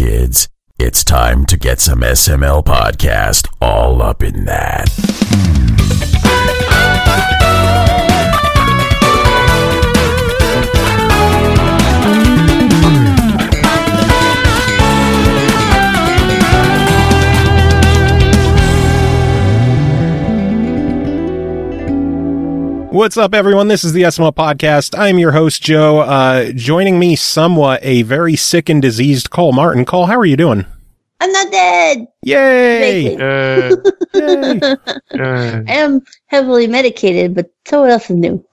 kids. It's time to get some SML podcast all up in that. What's up, everyone? This is the SML Podcast. I'm your host, Joe. Joining me somewhat, a very sick and diseased Cole Martin. Cole, how are you doing? I'm not dead! Yay! Yay. I am heavily medicated, but someone else is new.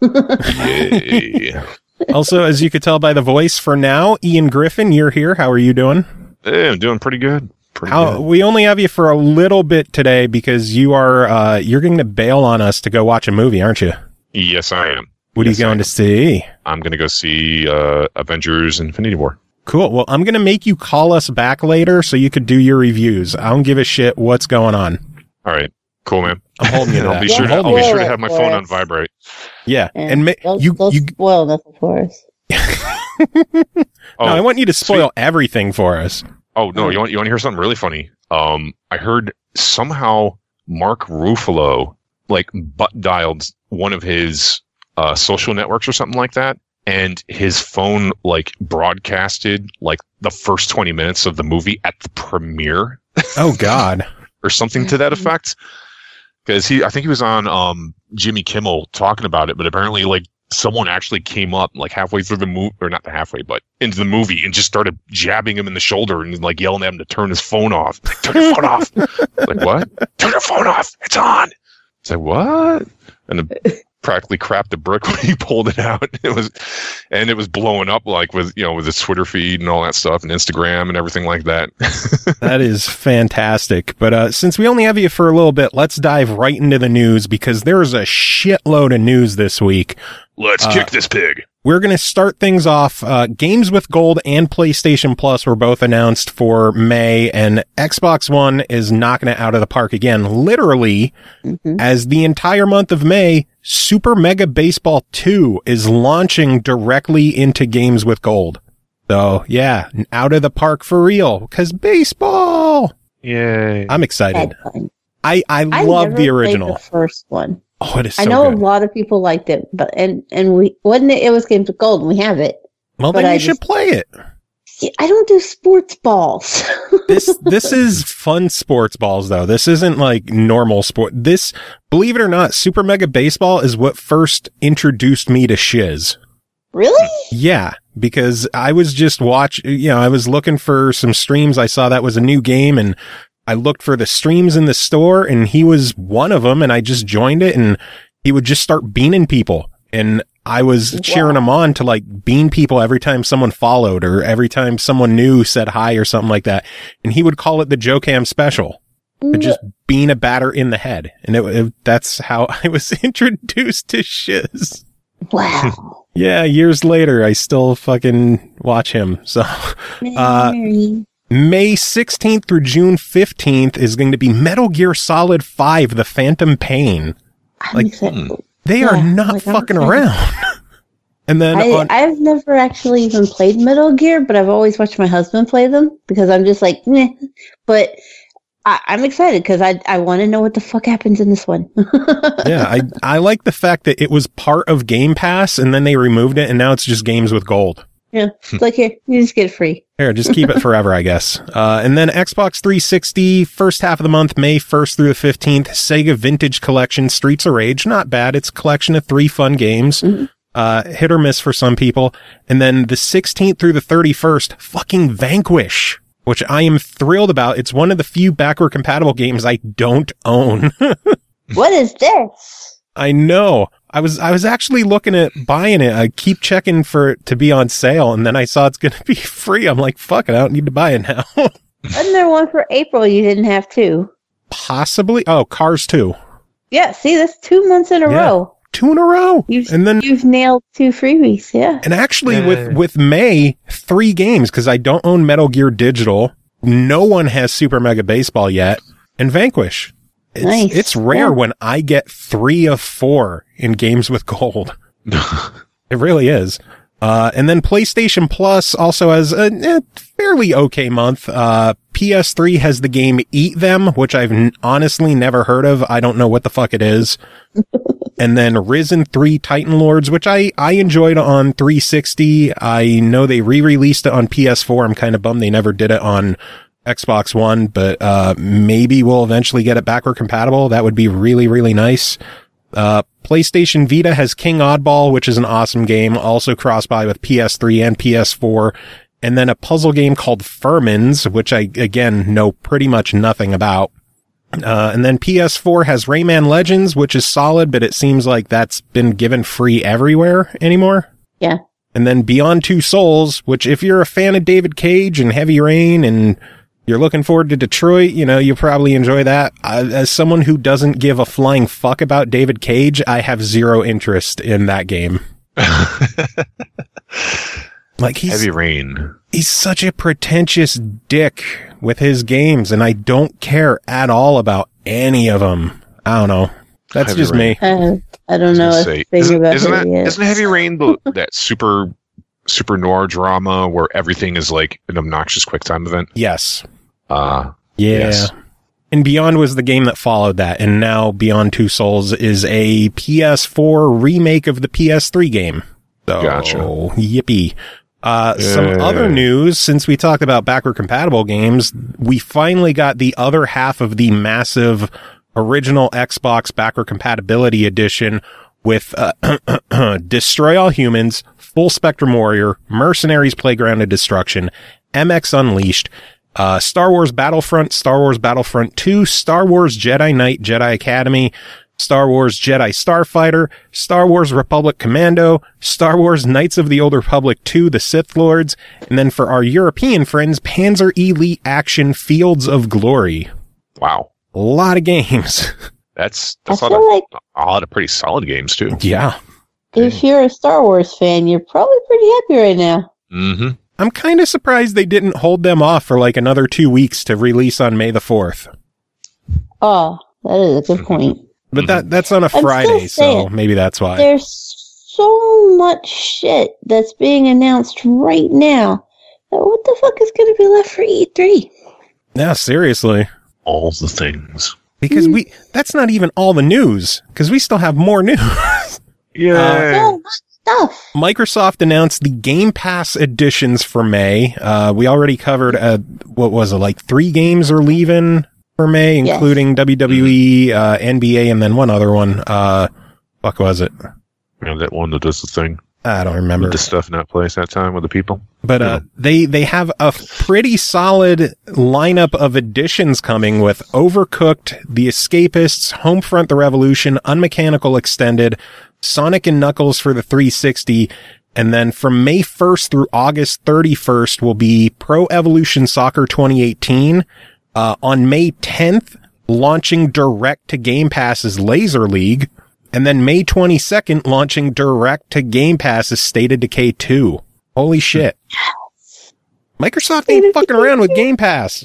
Yay. Also, as you could tell by the voice, for now, Ian Griffin, you're here. How are you doing? Hey, I'm doing pretty good. We only have you for a little bit today because you're going to bail on us to go watch a movie, aren't you? Yes, I am. What are you going to see? I'm going to go see Avengers Infinity War. Cool. Well, I'm going to make you call us back later so you could do your reviews. I don't give a shit what's going on. All right. Cool, man. I'm holding you to I'll that. be sure to have my phone on vibrate. Yeah. And don't spoil nothing for us. No, I want you to spoil everything for us. Oh, no. You want to hear something really funny? I heard somehow Mark Ruffalo butt dialed one of his social networks or something like that, and his phone broadcasted the first 20 minutes of the movie at the premiere. Oh God. Or something to that effect. Because I think he was on Jimmy Kimmel talking about it, but apparently someone actually came up halfway through the movie, or not halfway, but into the movie, and just started jabbing him in the shoulder and yelling at him to turn his phone off. Turn your phone off. What? Turn your phone off. It's on. It's what? And it practically crapped a brick when he pulled it out. It was blowing up with his Twitter feed and all that stuff, and Instagram and everything like that. That is fantastic. But since we only have you for a little bit, let's dive right into the news because there's a shitload of news this week. Let's kick this pig. We're going to start things off. Games with Gold and PlayStation Plus were both announced for May, and Xbox One is knocking it out of the park again. Literally, as the entire month of May, Super Mega Baseball 2 is launching directly into Games with Gold. So, yeah, out of the park for real, because baseball! Yay. I'm excited. I love the original. The first one. Oh, it is so I know good. a lot of people liked it, but and we wasn't it was Games with Gold and we have it. Well, then you should play it. I don't do sports balls. This is fun sports balls though. This isn't normal sport. This, believe it or not, Super Mega Baseball is what first introduced me to Shiz. Really? Yeah, because I was just I was looking for some streams. I saw that was a new game and I looked for the streams in the store and he was one of them and I just joined it and he would just start beaning people. And I was cheering him on to bean people every time someone followed or every time someone new said hi or something like that. And he would call it the Joe Cam special. To just bean a batter in the head. And that's how I was introduced to Shiz. Wow. Yeah, years later, I still fucking watch him. So, May 16th through June 15th is going to be Metal Gear Solid 5, The Phantom Pain. They are not fucking around. And then I've never actually even played Metal Gear, but I've always watched my husband play them because I'm just meh. But I'm excited because I want to know what the fuck happens in this one. Yeah, I like the fact that it was part of Game Pass and then they removed it and now it's just Games with Gold. Yeah, it's here, you just get it free. Here, just keep it forever, I guess. And then Xbox 360, first half of the month, May 1st through the 15th, Sega Vintage Collection, Streets of Rage. Not bad. It's a collection of 3 fun games. Hit or miss for some people. And then the 16th through the 31st, fucking Vanquish, which I am thrilled about. It's one of the few backward compatible games I don't own. What is this? I know. I was actually looking at buying it. I keep checking for it to be on sale, and then I saw it's going to be free. I'm like, fuck it, I don't need to buy it now. Wasn't there one for April you didn't have to? Possibly. Oh, Cars 2. Yeah, see, that's 2 months in a row. 2 in a row. You've nailed 2 freebies, yeah. And actually, with May, 3 games, because I don't own Metal Gear Digital. No one has Super Mega Baseball yet. And Vanquish. It's rare when I get 3 of 4 in Games with Gold. It really is. And then PlayStation Plus also has fairly okay month. PS3 has the game Eat Them, which I've honestly never heard of. I don't know what the fuck it is. And then Risen 3 Titan Lords, which I enjoyed on 360. I know they re-released it on PS4. I'm kind of bummed they never did it on Xbox One, but maybe we'll eventually get it backward compatible. That would be really, really nice. PlayStation Vita has King Oddball, which is an awesome game, also cross-buy with PS3 and PS4. And then a puzzle game called Furmins, which I, again, know pretty much nothing about. And then PS4 has Rayman Legends, which is solid, but it seems like that's been given free everywhere anymore. Yeah. And then Beyond Two Souls, which if you're a fan of David Cage and Heavy Rain and you're looking forward to Detroit, you know, you'll probably enjoy that. As someone who doesn't give a flying fuck about David Cage, I have zero interest in that game. Like Heavy Rain. He's such a pretentious dick with his games, and I don't care at all about any of them. I don't know. That's Heavy just Rain. me. I don't know. Isn't Heavy Rain that super noir drama where everything is like an obnoxious QuickTime event? Yes. Yeah. Yes. And Beyond was the game that followed that, and now Beyond Two Souls is a PS4 remake of the PS3 game. So, gotcha. Yippee. Some other news, since we talked about backward compatible games, we finally got the other half of the massive original Xbox backward compatibility edition with Destroy All Humans, Full Spectrum Warrior, Mercenaries Playground of Destruction, MX Unleashed, Star Wars Battlefront 2, Star Wars Jedi Knight Jedi Academy, Star Wars Jedi Starfighter, Star Wars Republic Commando, Star Wars Knights of the Old Republic 2, The Sith Lords, and then for our European friends, Panzer Elite Action Fields of Glory. Wow. A lot of games. That's I a feel lot of pretty solid games, too. Yeah. if you're a Star Wars fan, you're probably pretty happy right now. Mm-hmm. I'm kind of surprised they didn't hold them off for like another 2 weeks to release on May the 4th. Oh, that is a good point. But that's on a still Friday, so saying, maybe that's why. There's so much shit that's being announced right now. What the fuck is going to be left for E3? Yeah, seriously. All the things. Because that's not even all the news, because we still have more news. Yeah. So much stuff. Microsoft announced the Game Pass editions for May. We already covered, what was it, like 3 games are leaving for May, Yes. including WWE, NBA, and then one other one. Fuck was it? Yeah, that one that does the thing. I don't remember. With the stuff in that place that time with the people. But they have a pretty solid lineup of editions coming with Overcooked, The Escapists, Homefront: The Revolution, Unmechanical Extended, Sonic and Knuckles for the 360, and then from May 1st through August 31st will be Pro Evolution Soccer 2018. On May 10th, launching direct to Game Pass is Laser League. And then May 22nd, launching direct to Game Pass is State of Decay 2. Holy shit. Microsoft ain't fucking around with Game Pass.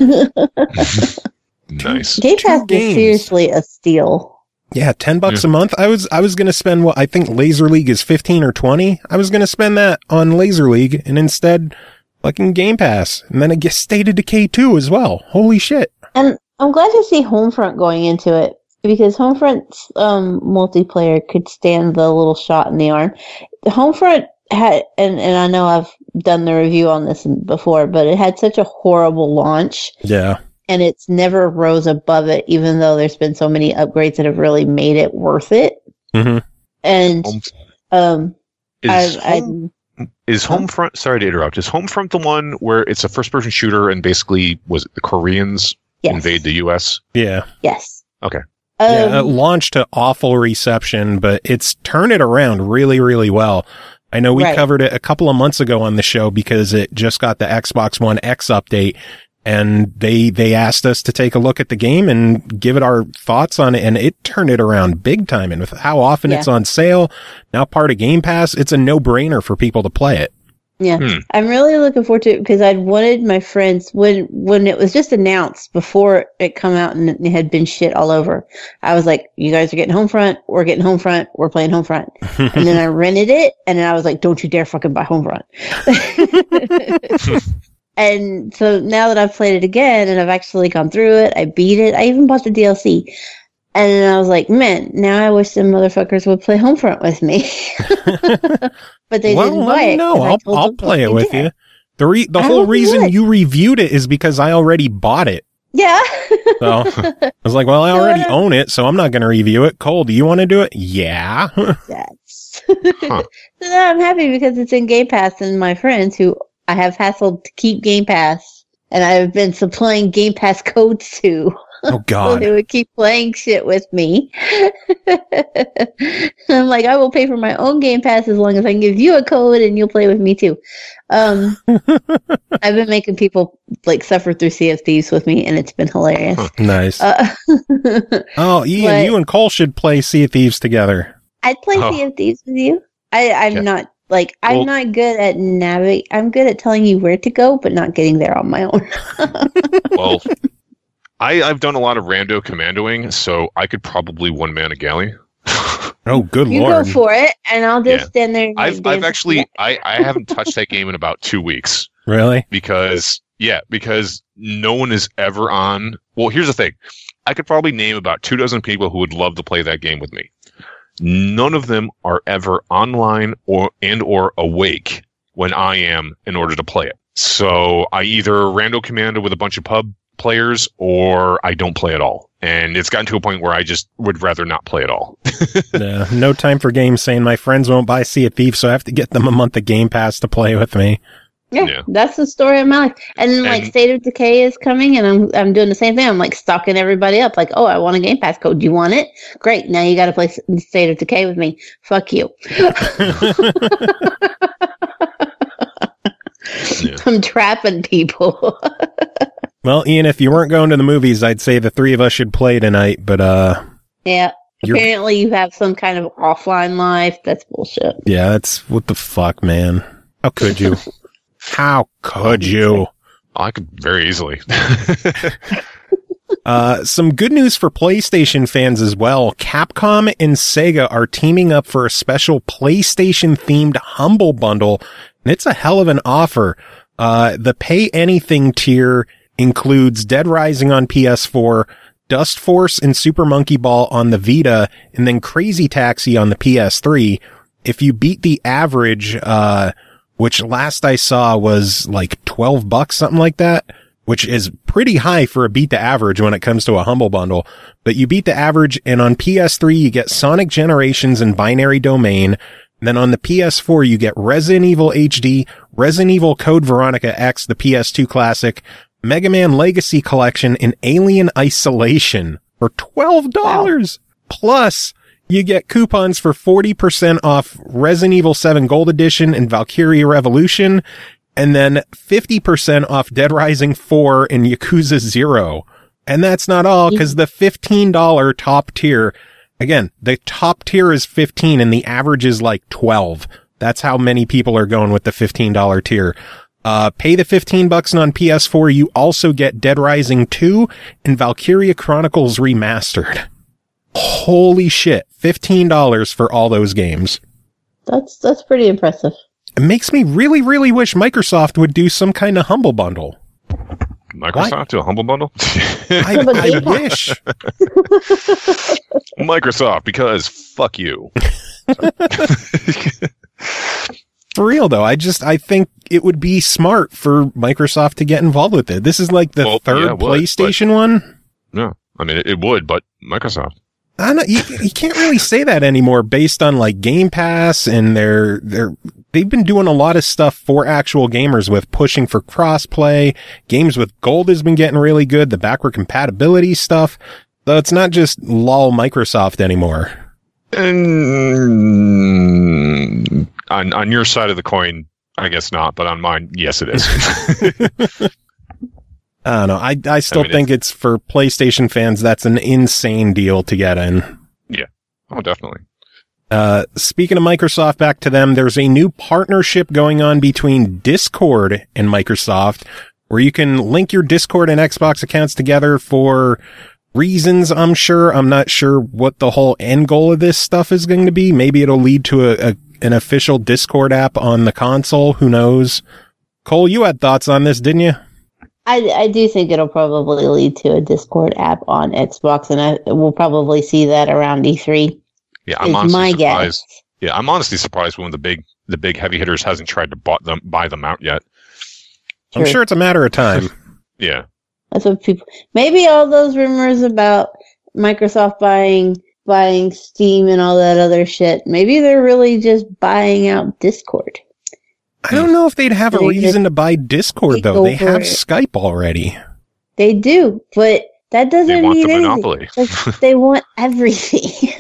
Nice. Game Pass is games. seriously a steal. Yeah, $10 a month. I was going to spend what I think Laser League is 15 or 20. I was going to spend that on Laser League and instead fucking Game Pass. And then it gets State of Decay 2 as well. Holy shit. And I'm glad to see Homefront going into it, because Homefront's multiplayer could stand the little shot in the arm. Homefront had, and I know I've done the review on this before, but it had such a horrible launch. Yeah. And it's never rose above it, even though there's been so many upgrades that have really made it worth it. Mm-hmm. And Is Homefront, sorry to interrupt, is Homefront the one where it's a first-person shooter and basically was it the Koreans invade the U.S.? Yeah. Yes. Okay. Yeah, it launched to awful reception, but it's turned it around really, really well. I know we covered it a couple of months ago on the show because it just got the Xbox One X update, and they asked us to take a look at the game and give it our thoughts on it, and it turned it around big time. And with how often it's on sale, now part of Game Pass, it's a no-brainer for people to play it. Yeah, I'm really looking forward to it because I'd wanted my friends, when it was just announced before it come out and it had been shit all over, I was like, you guys are getting Homefront, we're getting Homefront, we're playing Homefront. And then I rented it, and then I was like, don't you dare fucking buy Homefront. And so now that I've played it again and I've actually gone through it, I beat it. I even bought the DLC. And then I was like, man, now I wish some motherfuckers would play Homefront with me. But they didn't buy it. No, I'll play it with you. The whole reason you reviewed it is because I already bought it. Yeah. So I was like, well, I already own it, so I'm not going to review it. Cole, do you want to do it? Yeah. Yes. So now I'm happy because it's in Game Pass, and my friends who I have hassled to keep Game Pass, and I've been supplying Game Pass codes to. Oh, God. So they would keep playing shit with me. I'm like, I will pay for my own Game Pass as long as I can give you a code and you'll play with me too. I've been making people like suffer through Sea of Thieves with me, and it's been hilarious. Nice. Oh, Ian, you and Cole should play Sea of Thieves together. I'd play Sea of Thieves with you. I'm not like I'm not good at navigate. I'm good at telling you where to go, but not getting there on my own. Well, I've done a lot of rando commandoing, so I could probably one-man a galley. Oh, good you Lord. You go for it, and I'll just stand there. And I've actually, I haven't touched that game in about 2 weeks. Really? Because no one is ever on. Well, here's the thing. I could probably name about 24 people who would love to play that game with me. None of them are ever online or awake when I am in order to play it. So I either rando commando with a bunch of pub players or I don't play at all. And it's gotten to a point where I just would rather not play at all. Yeah, no time for games, saying my friends won't buy Sea of Thieves, so I have to get them a month of Game Pass to play with me. Yeah, that's the story of my life. And then, like, State of Decay is coming, and I'm doing the same thing. I'm, like, stalking everybody up. Like, oh, I want a Game Pass code. Do you want it? Great. Now you got to play State of Decay with me. Fuck you. I'm trapping people. Well, Ian, if you weren't going to the movies, I'd say the three of us should play tonight, but, yeah. Apparently you have some kind of offline life. That's bullshit. Yeah, that's what the fuck, man. How could you? How could you? I could very easily. Some good news for PlayStation fans as well. Capcom and Sega are teaming up for a special PlayStation-themed Humble Bundle, and it's a hell of an offer. The Pay Anything tier includes Dead Rising on PS4, Dust Force and Super Monkey Ball on the Vita, and then Crazy Taxi on the PS3. If you beat the average, which last I saw was like $12, something like that, which is pretty high for a beat the average when it comes to a Humble Bundle. But you beat the average, and on PS3 you get Sonic Generations and Binary Domain. And then on the PS4 you get Resident Evil HD, Resident Evil Code Veronica X, the PS2 classic, Mega Man Legacy Collection, and Alien Isolation for $12. Wow. Plus, you get coupons for 40% off Resident Evil 7 Gold Edition and Valkyria Revolution, and then 50% off Dead Rising 4 and Yakuza 0. And that's not all, because the $15 top tier, again, the top tier is 15 and the average is like 12. That's how many people are going with the $15 tier. Pay the $15 and on PS4, you also get Dead Rising 2 and Valkyria Chronicles Remastered. Holy shit. $15 for all those games. That's pretty impressive. It makes me really, really wish Microsoft would do some kind of Humble Bundle. Microsoft do a Humble Bundle? I wish. Microsoft, because fuck you. For real though, I think it would be smart for Microsoft to get involved with it. This is like the third PlayStation one. No, I mean it would, but Microsoft. I don't know, you can't really say that anymore based on like Game Pass, and they've been doing a lot of stuff for actual gamers with pushing for crossplay. Games with Gold has been getting really good. The backward compatibility stuff. So it's not just lol Microsoft anymore. And on your side of the coin, I guess not, but on mine, yes, it is. I don't know. I still think it's for PlayStation fans. That's an insane deal to get in. Yeah. Oh, definitely. Speaking of Microsoft, back to them, there's a new partnership going on between Discord and Microsoft where you can link your Discord and Xbox accounts together for reasons, I'm sure. I'm not sure what the whole end goal of this stuff is going to be. Maybe it'll lead to an official Discord app on the console. Who knows? Cole, you had thoughts on this, didn't you? I do think it'll probably lead to a Discord app on Xbox, and we'll probably see that around E3. Yeah, I'm honestly surprised. Yeah, I'm honestly surprised when the big heavy hitters hasn't tried to buy them out yet. I'm sure it's a matter of time. Yeah. That's what people. Maybe all those rumors about Microsoft buying Steam and all that other shit. Maybe they're really just buying out Discord. I don't know if they'd have a reason to buy Discord though. They have Skype already. They do, but that doesn't mean anything. Monopoly. They want everything.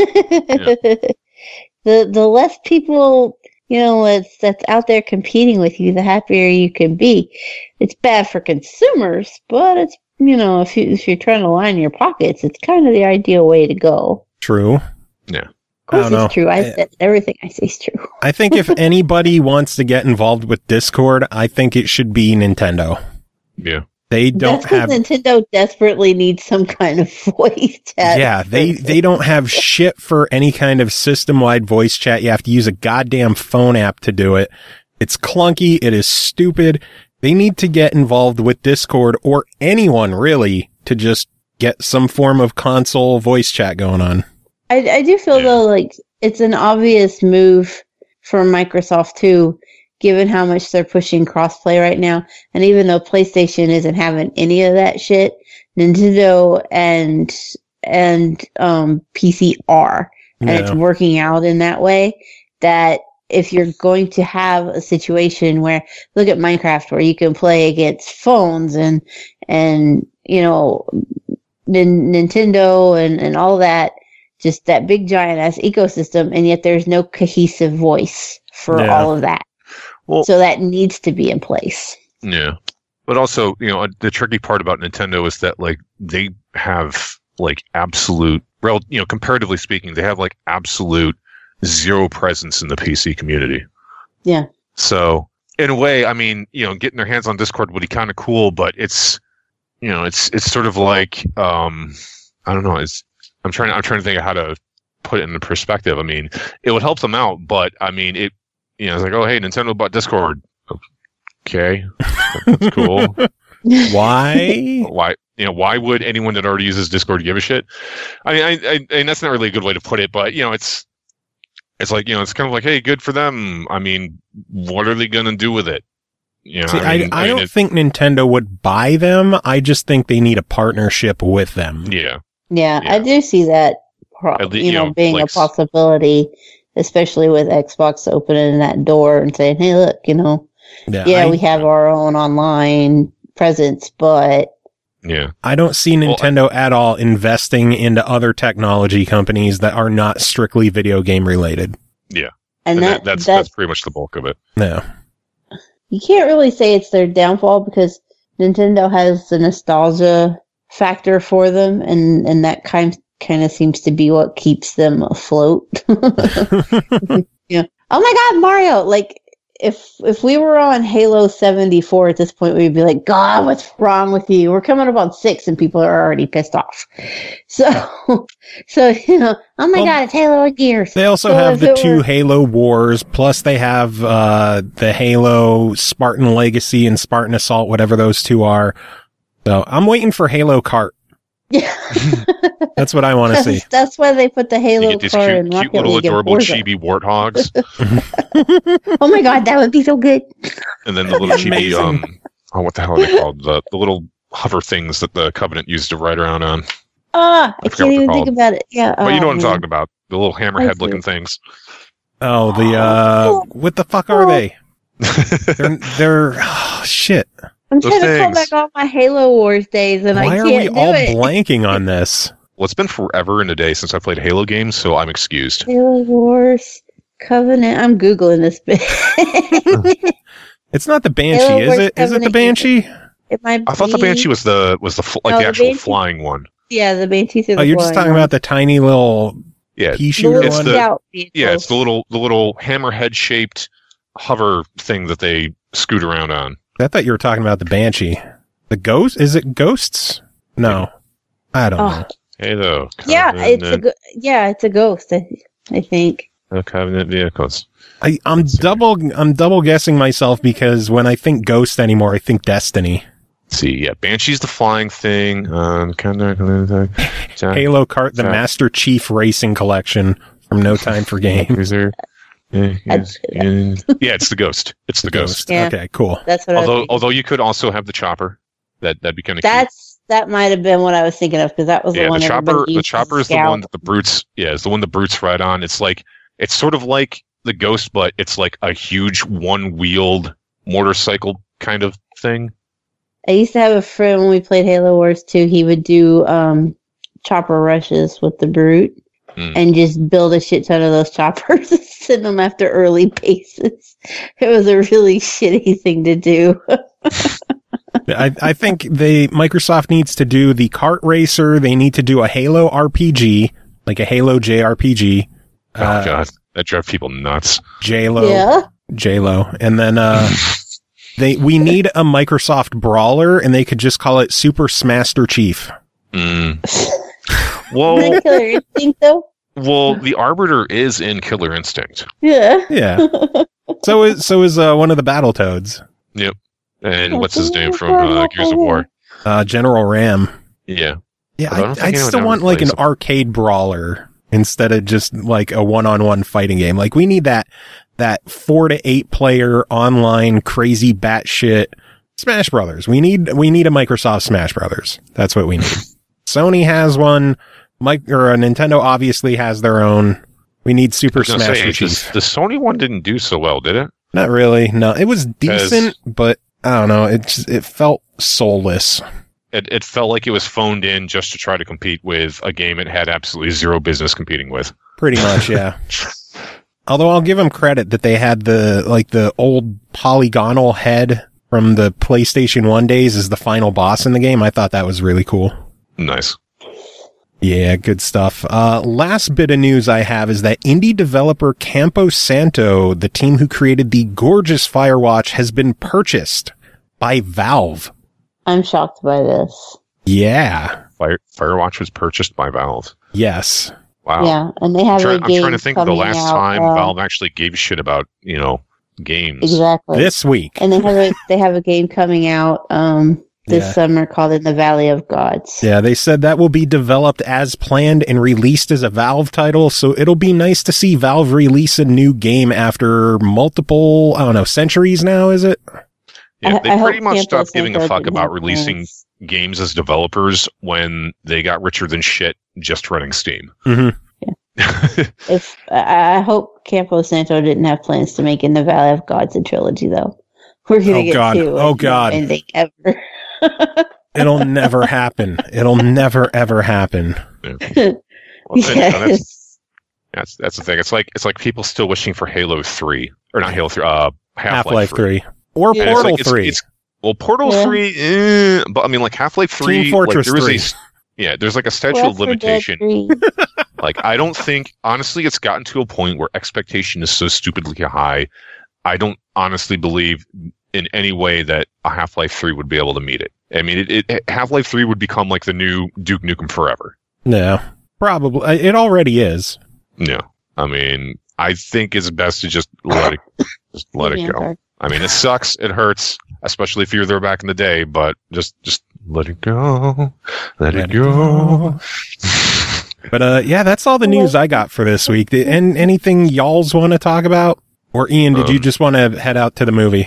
Yeah. The less people, that's out there competing with you, the happier you can be. It's bad for consumers, but it's, if you're trying to line your pockets, it's kind of the ideal way to go. True. Yeah. Of course it's true. Everything I say is true. I think if anybody wants to get involved with Discord, I think it should be Nintendo. Yeah. They don't have Nintendo desperately needs some kind of voice chat. Yeah, they don't have shit for any kind of system-wide voice chat. You have to use a goddamn phone app to do it. It's clunky. It is stupid. They need to get involved with Discord or anyone really to just get some form of console voice chat going on. I do feel though like it's an obvious move for Microsoft too, given how much they're pushing crossplay right now. And even though PlayStation isn't having any of that shit, Nintendo and PC are. And it's working out in that way that if you're going to have a situation where, look at Minecraft, where you can play against phones and Nintendo and all that, just that big giant ass ecosystem, and yet there's no cohesive voice for all of that. Well, so that needs to be in place. Yeah. But also, the tricky part about Nintendo is that like they have like absolute, comparatively speaking, they have like absolute zero presence in the PC community. Yeah. So in a way, I mean, getting their hands on Discord would be kind of cool, but it's sort of like, I don't know. I'm trying to think of how to put it into perspective. I mean, it would help them out, but I mean, it's like, oh, hey, Nintendo bought Discord. Okay. That's cool. Why? Why would anyone that already uses Discord give a shit? I mean, I that's not really a good way to put it, but it's like, it's kind of like, hey, good for them. I mean, what are they going to do with it? I don't think Nintendo would buy them. I just think they need a partnership with them. Yeah. Yeah, I do see that, being like, a possibility, especially with Xbox opening that door and saying, hey, look, we have our own online presence, but... Yeah. I don't see Nintendo at all investing into other technology companies that are not strictly video game related. Yeah. And that's pretty much the bulk of it. Yeah. You can't really say it's their downfall because Nintendo has the nostalgia factor for them, and that kind of seems to be what keeps them afloat. Yeah. Oh my God, Mario! Like if we were on Halo 74 at this point, we'd be like, God, what's wrong with you? We're coming up on 6 and people are already pissed off. So oh my God, it's Halo and Gears. They also have the 2 Halo Wars, plus they have the Halo Spartan Legacy and Spartan Assault, whatever those 2 are. So I'm waiting for Halo Kart. Yeah. That's what I want to see. That's why they put the Halo Kart in Rocket cute little League adorable chibi warthogs. Oh my God, that would be so good. And then the little chibi, what the hell are they called? The little hover things that the Covenant used to ride around on. I can't even think about it. Yeah. But you know what I'm talking about. The little hammerhead looking things. Oh, what the fuck are they? They're shit. I'm trying to call back all my Halo Wars days, and I can't do it. Why are we all blanking on this? Well, it's been forever and a day since I played Halo games, so I'm excused. Halo Wars Covenant. I'm Googling this bit. It's not the Banshee, is it? Is it the Banshee? It might I thought the Banshee was the actual Banshee, flying one. Yeah, the Banshees are the you're just talking about the tiny little pea shooter one? It's the little hammerhead shaped hover thing that they scoot around on. I thought you were talking about the Banshee. The ghost? Is it ghosts? No. I don't know. Halo. Yeah, it's a ghost, I think. Cabinet vehicles. I'm double guessing myself because when I think Ghost anymore, I think Destiny. Let's see, yeah, Banshee's the flying thing. Halo Kart, the Master Chief Racing Collection from No Time for Games. Yeah, it's the Ghost. It's the Ghost. Yeah. Okay, cool. That's what. Although you could also have the Chopper. That'd be kind of. That might have been what I was thinking of because that was the one. The Chopper is the one that the brutes. Yeah, it's the one the brutes ride on. It's sort of like the Ghost, but it's like a huge one-wheeled motorcycle kind of thing. I used to have a friend when we played Halo Wars 2. He would do chopper rushes with the brute and just build a shit ton of those choppers and send them after early bases. It was a really shitty thing to do. I think Microsoft needs to do the kart racer. They need to do a Halo RPG, like a Halo JRPG. Oh god, that drives people nuts. J-Lo, and then we need a Microsoft brawler, and they could just call it Super Smaster Chief. Well, Killer Instinct, though. Well, the Arbiter is in Killer Instinct. Yeah. So is one of the Battletoads. Yep. And what's his name from Gears of War? General Ram. Yeah. Yeah, I still want like an arcade brawler instead of just like a one-on-one fighting game. Like we need that 4 to 8 player online crazy batshit Smash Brothers. We need a Microsoft Smash Brothers. That's what we need. Sony has one. Nintendo obviously has their own. We need Super Smash Chief. The Sony one didn't do so well, did it? Not really. No, it was decent, but I don't know. It felt soulless. It felt like it was phoned in just to try to compete with a game it had absolutely zero business competing with. Pretty much, yeah. Although I'll give them credit that they had the old polygonal head from the PlayStation 1 days as the final boss in the game. I thought that was really cool. Nice. Yeah, good stuff. Last bit of news I have is that indie developer Campo Santo, the team who created the gorgeous Firewatch, has been purchased by Valve. I'm shocked by this. Yeah. Firewatch was purchased by Valve. Yes. Wow. Yeah, and they have a game. I'm trying to think of the last time Valve actually gave a shit about, games. Exactly. This week. And they have a game coming out this summer called In the Valley of Gods. Yeah, they said that will be developed as planned and released as a Valve title, so it'll be nice to see Valve release a new game after multiple, centuries now, is it? Yeah, they pretty much stopped giving a fuck about releasing games as developers when they got richer than shit just running Steam. Mm-hmm. Yeah. I hope Campo Santo didn't have plans to make In the Valley of Gods a trilogy, though. We're going to get two. Oh, God. Ending ever. It'll never happen. It'll never, ever happen. Yeah. Well, that's the thing. It's like people still wishing for Halo 3. Or not Halo 3, Half-Life 3. Or Portal 3. Portal 3, but I mean, like Half-Life 3, Team Fortress 3. There's like a statute of limitation. Like, I don't think, honestly, it's gotten to a point where expectation is so stupidly high. I don't honestly believe in any way that a Half-Life 3 would be able to meet it. I mean, Half-Life 3 would become like the new Duke Nukem Forever. No, probably. It already is. No, I mean, I think it's best to just let it go. I mean, it sucks. It hurts, especially if you were there back in the day, but just let it go. Let it go. But, that's all the news I got for this week. And anything y'alls want to talk about? Or Ian, did you just want to head out to the movie?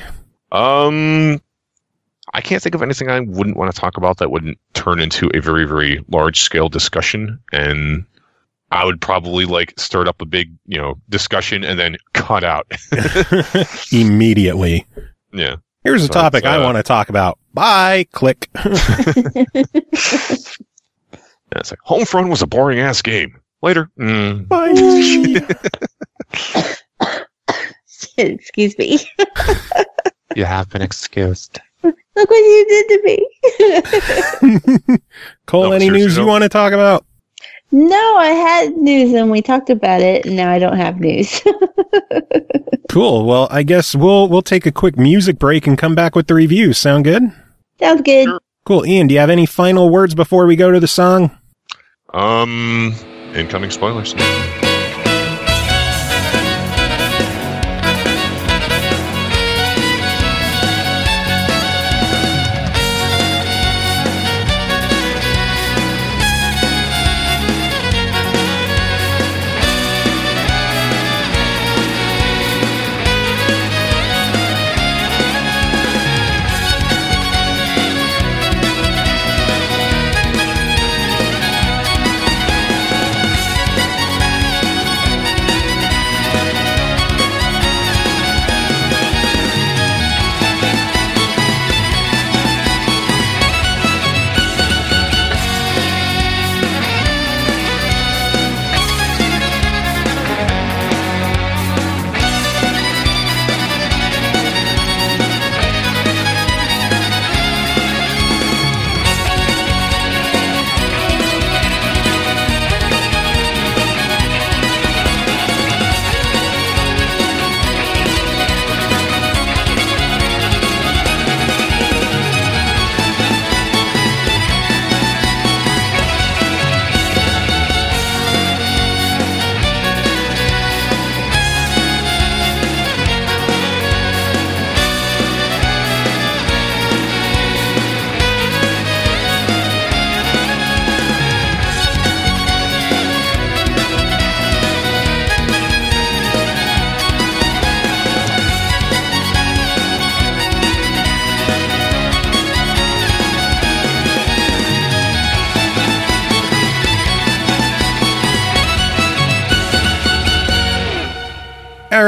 I can't think of anything I wouldn't want to talk about that wouldn't turn into a very, very large scale discussion. And I would probably start up a big, discussion and then cut out immediately. Yeah. Here's a topic I want to talk about. Bye. Click. It's like Homefront was a boring ass game. Later. Bye. Excuse me. You have been excused. Look what you did to me. Cole, any news you want to talk about? No, I had news and we talked about it, and now I don't have news. Cool. Well, I guess we'll take a quick music break and come back with the review. Sound good? Sounds good. Sure. Cool. Ian, do you have any final words before we go to the song? Incoming spoilers.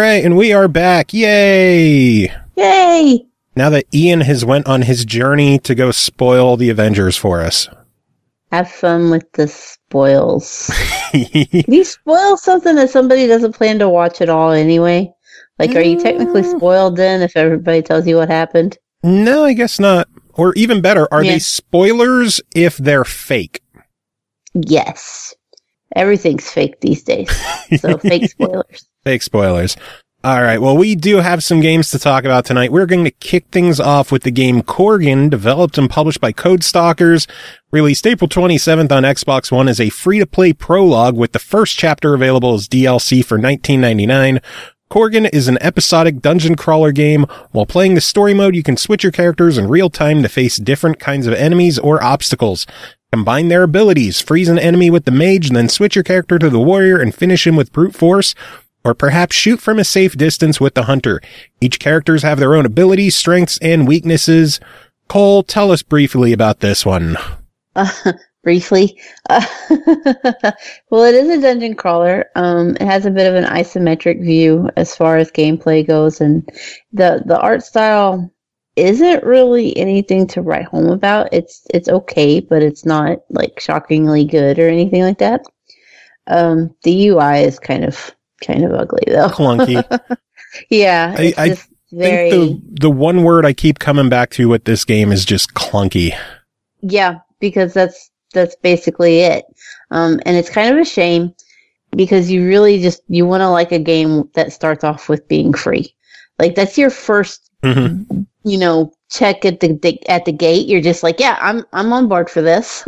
right, and we are back. Yay! Yay! Now that Ian has went on his journey to go spoil the Avengers for us. Have fun with the spoils. You spoil something that somebody doesn't plan to watch at all anyway? Like, are you technically spoiled then if everybody tells you what happened? No, I guess not. Or even better, are they spoilers if they're fake? Yes. Everything's fake these days. So fake spoilers. Fake spoilers. All right. Well, we do have some games to talk about tonight. We're going to kick things off with the game Corgan, developed and published by Codestalkers, released April 27th on Xbox One as a free-to-play prologue with the first chapter available as DLC for $19.99. Corgan is an episodic dungeon crawler game. While playing the story mode, you can switch your characters in real time to face different kinds of enemies or obstacles. Combine their abilities, freeze an enemy with the mage, and then switch your character to the warrior and finish him with brute force, or perhaps shoot from a safe distance with the hunter. Each characters have their own abilities, strengths, and weaknesses. Cole, tell us briefly about this one. Briefly. Well, it is a dungeon crawler. It has a bit of an isometric view as far as gameplay goes, and the art style isn't really anything to write home about. It's okay, but it's not like shockingly good or anything like that. The UI is kind of ugly though. Clunky. Yeah. I think the one word I keep coming back to with this game is just clunky. Yeah, because that's basically it. And it's kind of a shame because you really you want to like a game that starts off with being free. Like that's your first, check at the gate. You're just like, yeah, I'm on board for this.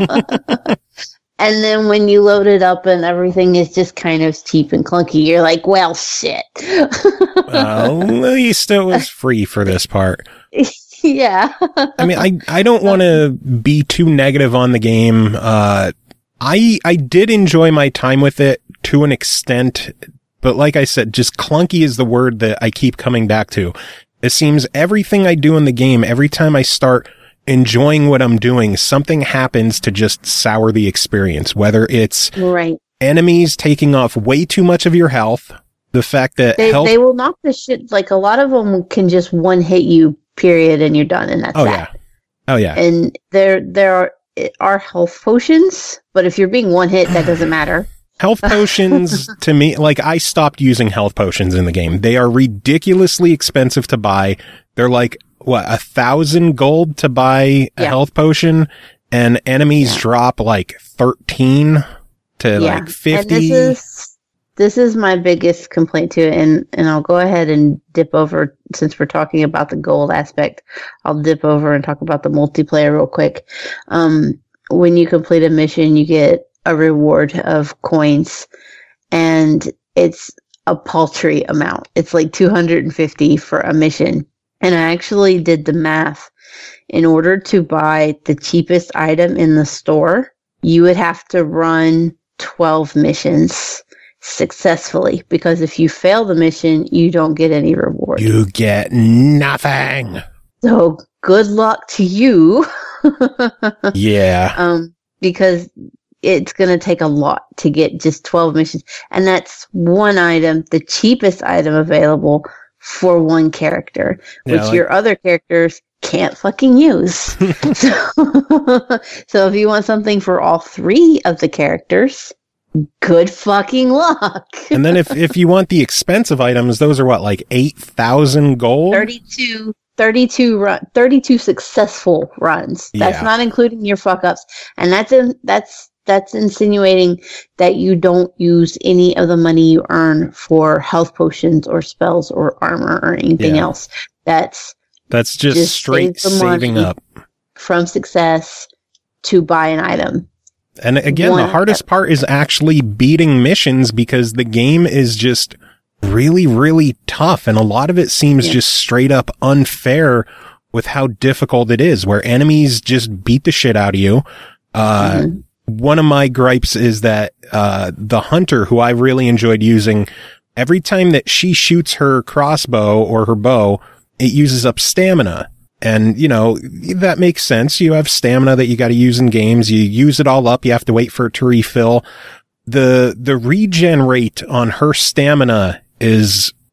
And then when you load it up and everything is just kind of cheap and clunky, you're like, well, shit. Well, at least it was free for this part. Yeah. I mean, I don't want to be too negative on the game. I did enjoy my time with it to an extent, but like I said, just clunky is the word that I keep coming back to. It seems everything I do in the game, every time I start enjoying what I'm doing, something happens to just sour the experience, whether it's enemies taking off way too much of your health, the fact that they will knock the shit, like a lot of them can just one hit you, period, and you're done, and that's that. Oh yeah. And there are health potions, but if you're being one hit, that doesn't matter. Health potions, to me, like I stopped using health potions in the game. They are ridiculously expensive to buy. They're like, 1,000 gold to buy a health potion, and enemies drop like 13 to like 50. And this is my biggest complaint to it, and I'll go ahead and dip over, since we're talking about the gold aspect, I'll dip over and talk about the multiplayer real quick. When you complete a mission, you get a reward of coins, and it's a paltry amount. It's like 250 for a mission. And I actually did the math. In order to buy the cheapest item in the store, you would have to run 12 missions successfully, because if you fail the mission, you don't get any reward. You get nothing. So good luck to you. Yeah. Because it's going to take a lot to get just 12 missions. And that's one item, the cheapest item available for one character, which your other characters can't fucking use. So if you want something for all three of the characters, good fucking luck. And then if you want the expensive items, those are what, like 8,000 gold? 32 successful runs. That's not including your fuck ups. And that's insinuating that you don't use any of the money you earn for health potions or spells or armor or anything else. That's just straight saving up from success to buy an item. And again, the hardest part is actually beating missions, because the game is just really, really tough. And a lot of it seems just straight up unfair with how difficult it is, where enemies just beat the shit out of you. One of my gripes is that the hunter, who I really enjoyed using, every time that she shoots her crossbow or her bow, it uses up stamina. And, that makes sense. You have stamina that you got to use in games. You use it all up. You have to wait for it to refill. The regen rate on her stamina is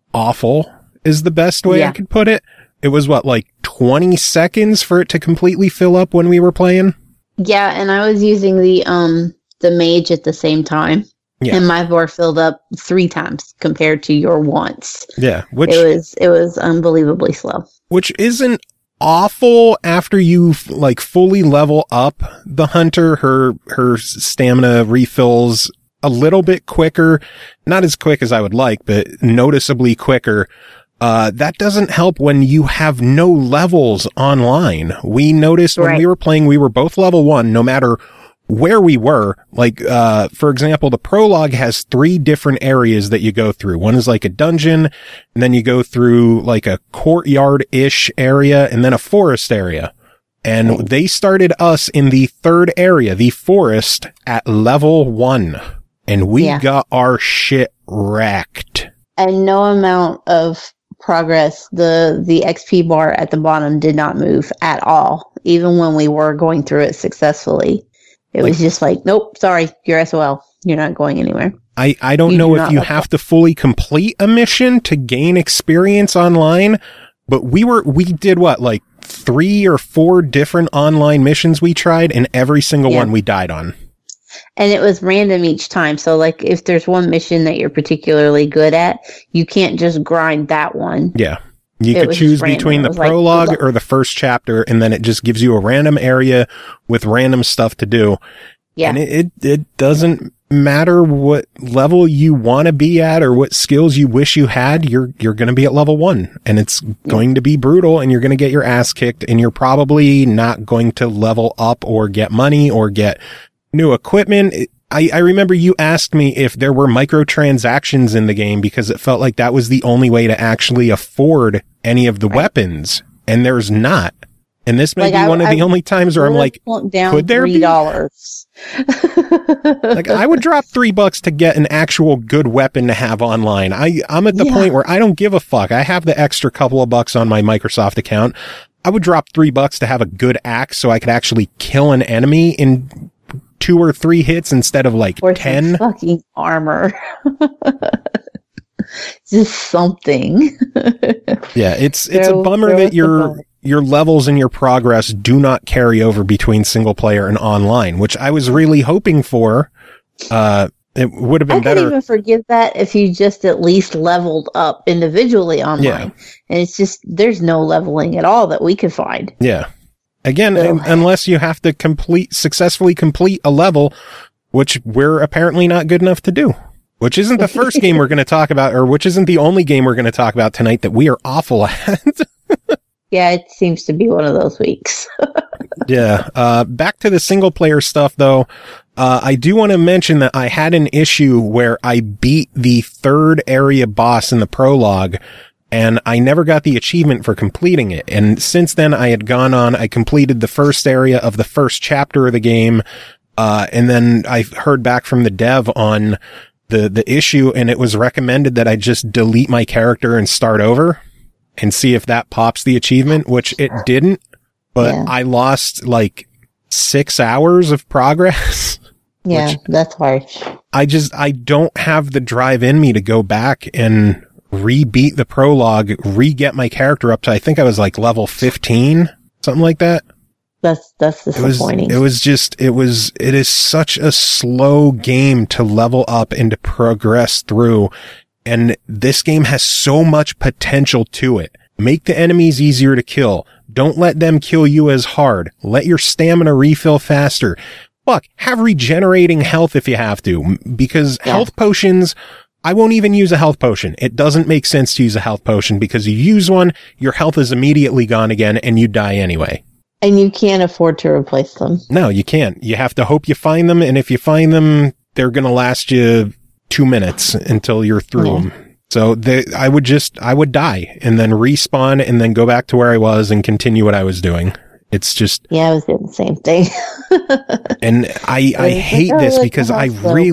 awful is the best way I could put it. It was like 20 seconds for it to completely fill up when we were playing. Yeah, and I was using the mage at the same time. Yeah. And my bar filled up 3 times compared to your once. Yeah, it was unbelievably slow. Which isn't awful after you like fully level up the hunter. Her stamina refills a little bit quicker, not as quick as I would like, but noticeably quicker. That doesn't help when you have no levels online. We noticed when we were playing, we were both level 1, no matter where we were. Like, for example, the prologue has 3 different areas that you go through. One is like a dungeon, and then you go through like a courtyard-ish area, and then a forest area. And they started us in the 3rd area, the forest, at level 1. And we got our shit wrecked. And no amount of progress, the XP bar at the bottom did not move at all, even when we were going through it successfully. It was just like, nope, sorry, you're SOL. You're not going anywhere. I don't know if you have to fully complete a mission to gain experience online, but we did like 3 or 4 different online missions we tried, and every single one we died on. And it was random each time. So like if there's one mission that you're particularly good at, you can't just grind that one. Yeah. You could choose between the prologue or the first chapter, and then it just gives you a random area with random stuff to do. Yeah. And it doesn't matter what level you want to be at or what skills you wish you had, you're going to be at level 1, and it's going to be brutal, and you're going to get your ass kicked, and you're probably not going to level up or get money or get new equipment. I remember you asked me if there were microtransactions in the game because it felt like that was the only way to actually afford any of the weapons, and there's not. And this may be one of the only times where I'm like, could there be? Like, I would drop $3 to get an actual good weapon to have online. I'm at the point where I don't give a fuck. I have the extra couple of bucks on my Microsoft account. I would drop $3 to have a good axe so I could actually kill an enemy in 2 or 3 hits instead of like 10. Fucking armor. Just something. Yeah, it's a bummer that your levels and your progress do not carry over between single player and online, which I was really hoping for. It would have been better. I could even forgive that if you just at least leveled up individually online. Yeah. And it's just, there's no leveling at all that we could find. Yeah. Again, unless you have to successfully complete a level, which we're apparently not good enough to do. Which isn't the first game we're going to talk about, or which isn't the only game we're going to talk about tonight that we are awful at. Yeah, it seems to be one of those weeks. Yeah. Back to the single player stuff, though. I do want to mention that I had an issue where I beat the 3rd area boss in the prologue, and I never got the achievement for completing it. And since then, I completed the first area of the first chapter of the game, and then I heard back from the dev on the issue, and it was recommended that I just delete my character and start over and see if that pops the achievement, which it didn't, but I lost like 6 hours of progress. Yeah, that's harsh. I don't have the drive in me to go back and re-beat the prologue, re-get my character up to, I think I was like level 15, something like that. That's disappointing. It is such a slow game to level up and to progress through. And this game has so much potential to it. Make the enemies easier to kill. Don't let them kill you as hard. Let your stamina refill faster. Fuck, have regenerating health if you have to, because health potions, I won't even use a health potion. It doesn't make sense to use a health potion because you use one, your health is immediately gone again, and you die anyway. And you can't afford to replace them. No, you can't. You have to hope you find them, and if you find them, they're going to last you 2 minutes until you're through them. So I would die and then respawn and then go back to where I was and continue what I was doing. It's just... Yeah, I was doing the same thing. And I hate this because I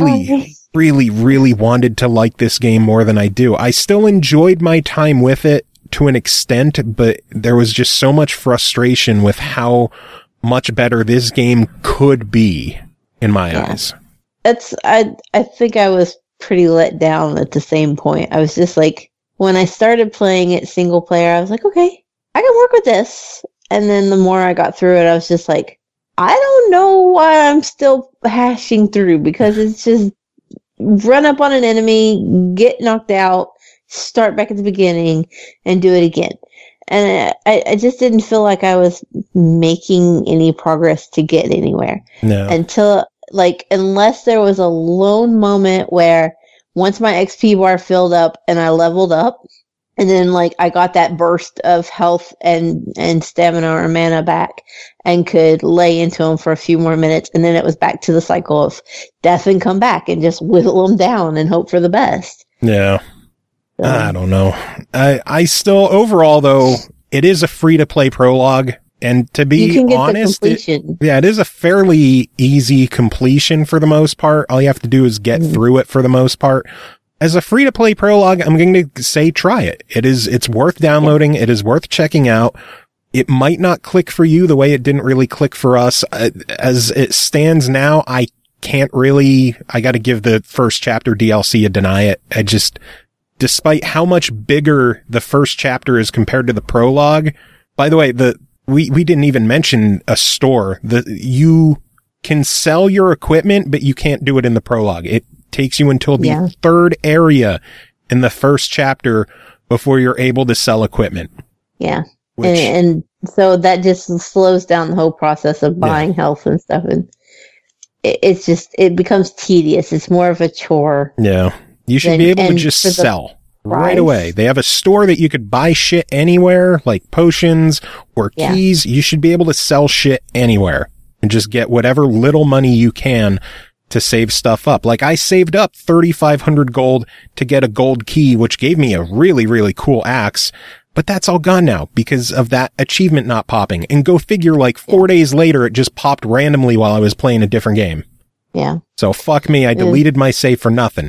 really wanted to like this game more than I do. I still enjoyed my time with it to an extent, but there was just so much frustration with how much better this game could be in my eyes. I think I was pretty let down at the same point. I was just like, when I started playing it single player, I was like, okay, I can work with this. And then the more I got through it, I was just like, I don't know why I'm still hashing through, because it's just run up on an enemy, get knocked out, start back at the beginning, and do it again. And I just didn't feel like I was making any progress to get anywhere. No. Until, like, unless there was a lone moment where once my XP bar filled up and I leveled up, and then, like, I got that burst of health and stamina or mana back and could lay into them for a few more minutes, and then it was back to the cycle of death and come back and just whittle them down and hope for the best. Yeah. I don't know. I still, overall, though, it is a free-to-play prologue, and to be honest, it is a fairly easy completion for the most part. All you have to do is get through it for the most part. As a free-to-play prologue, I'm going to say try it. It's worth downloading. It is worth checking out. It might not click for you the way it didn't really click for us. As it stands now, I got to give the first chapter DLC a deny it. Despite how much bigger the first chapter is compared to the prologue. By the way, we didn't even mention a store. You can sell your equipment, but you can't do it in the prologue. It takes you until the third area in the first chapter before you're able to sell equipment. Yeah. And so that just slows down the whole process of buying health and stuff. And it becomes tedious. It's more of a chore. Yeah. You should be able to just sell right away. They have a store that you could buy shit anywhere, like potions or keys. You should be able to sell shit anywhere and just get whatever little money you can to save stuff up. Like, I saved up 3,500 gold to get a gold key, which gave me a really, really cool axe. But that's all gone now because of that achievement not popping. And go figure, like 4 days later, it just popped randomly while I was playing a different game. Yeah. So fuck me. I deleted my save for nothing.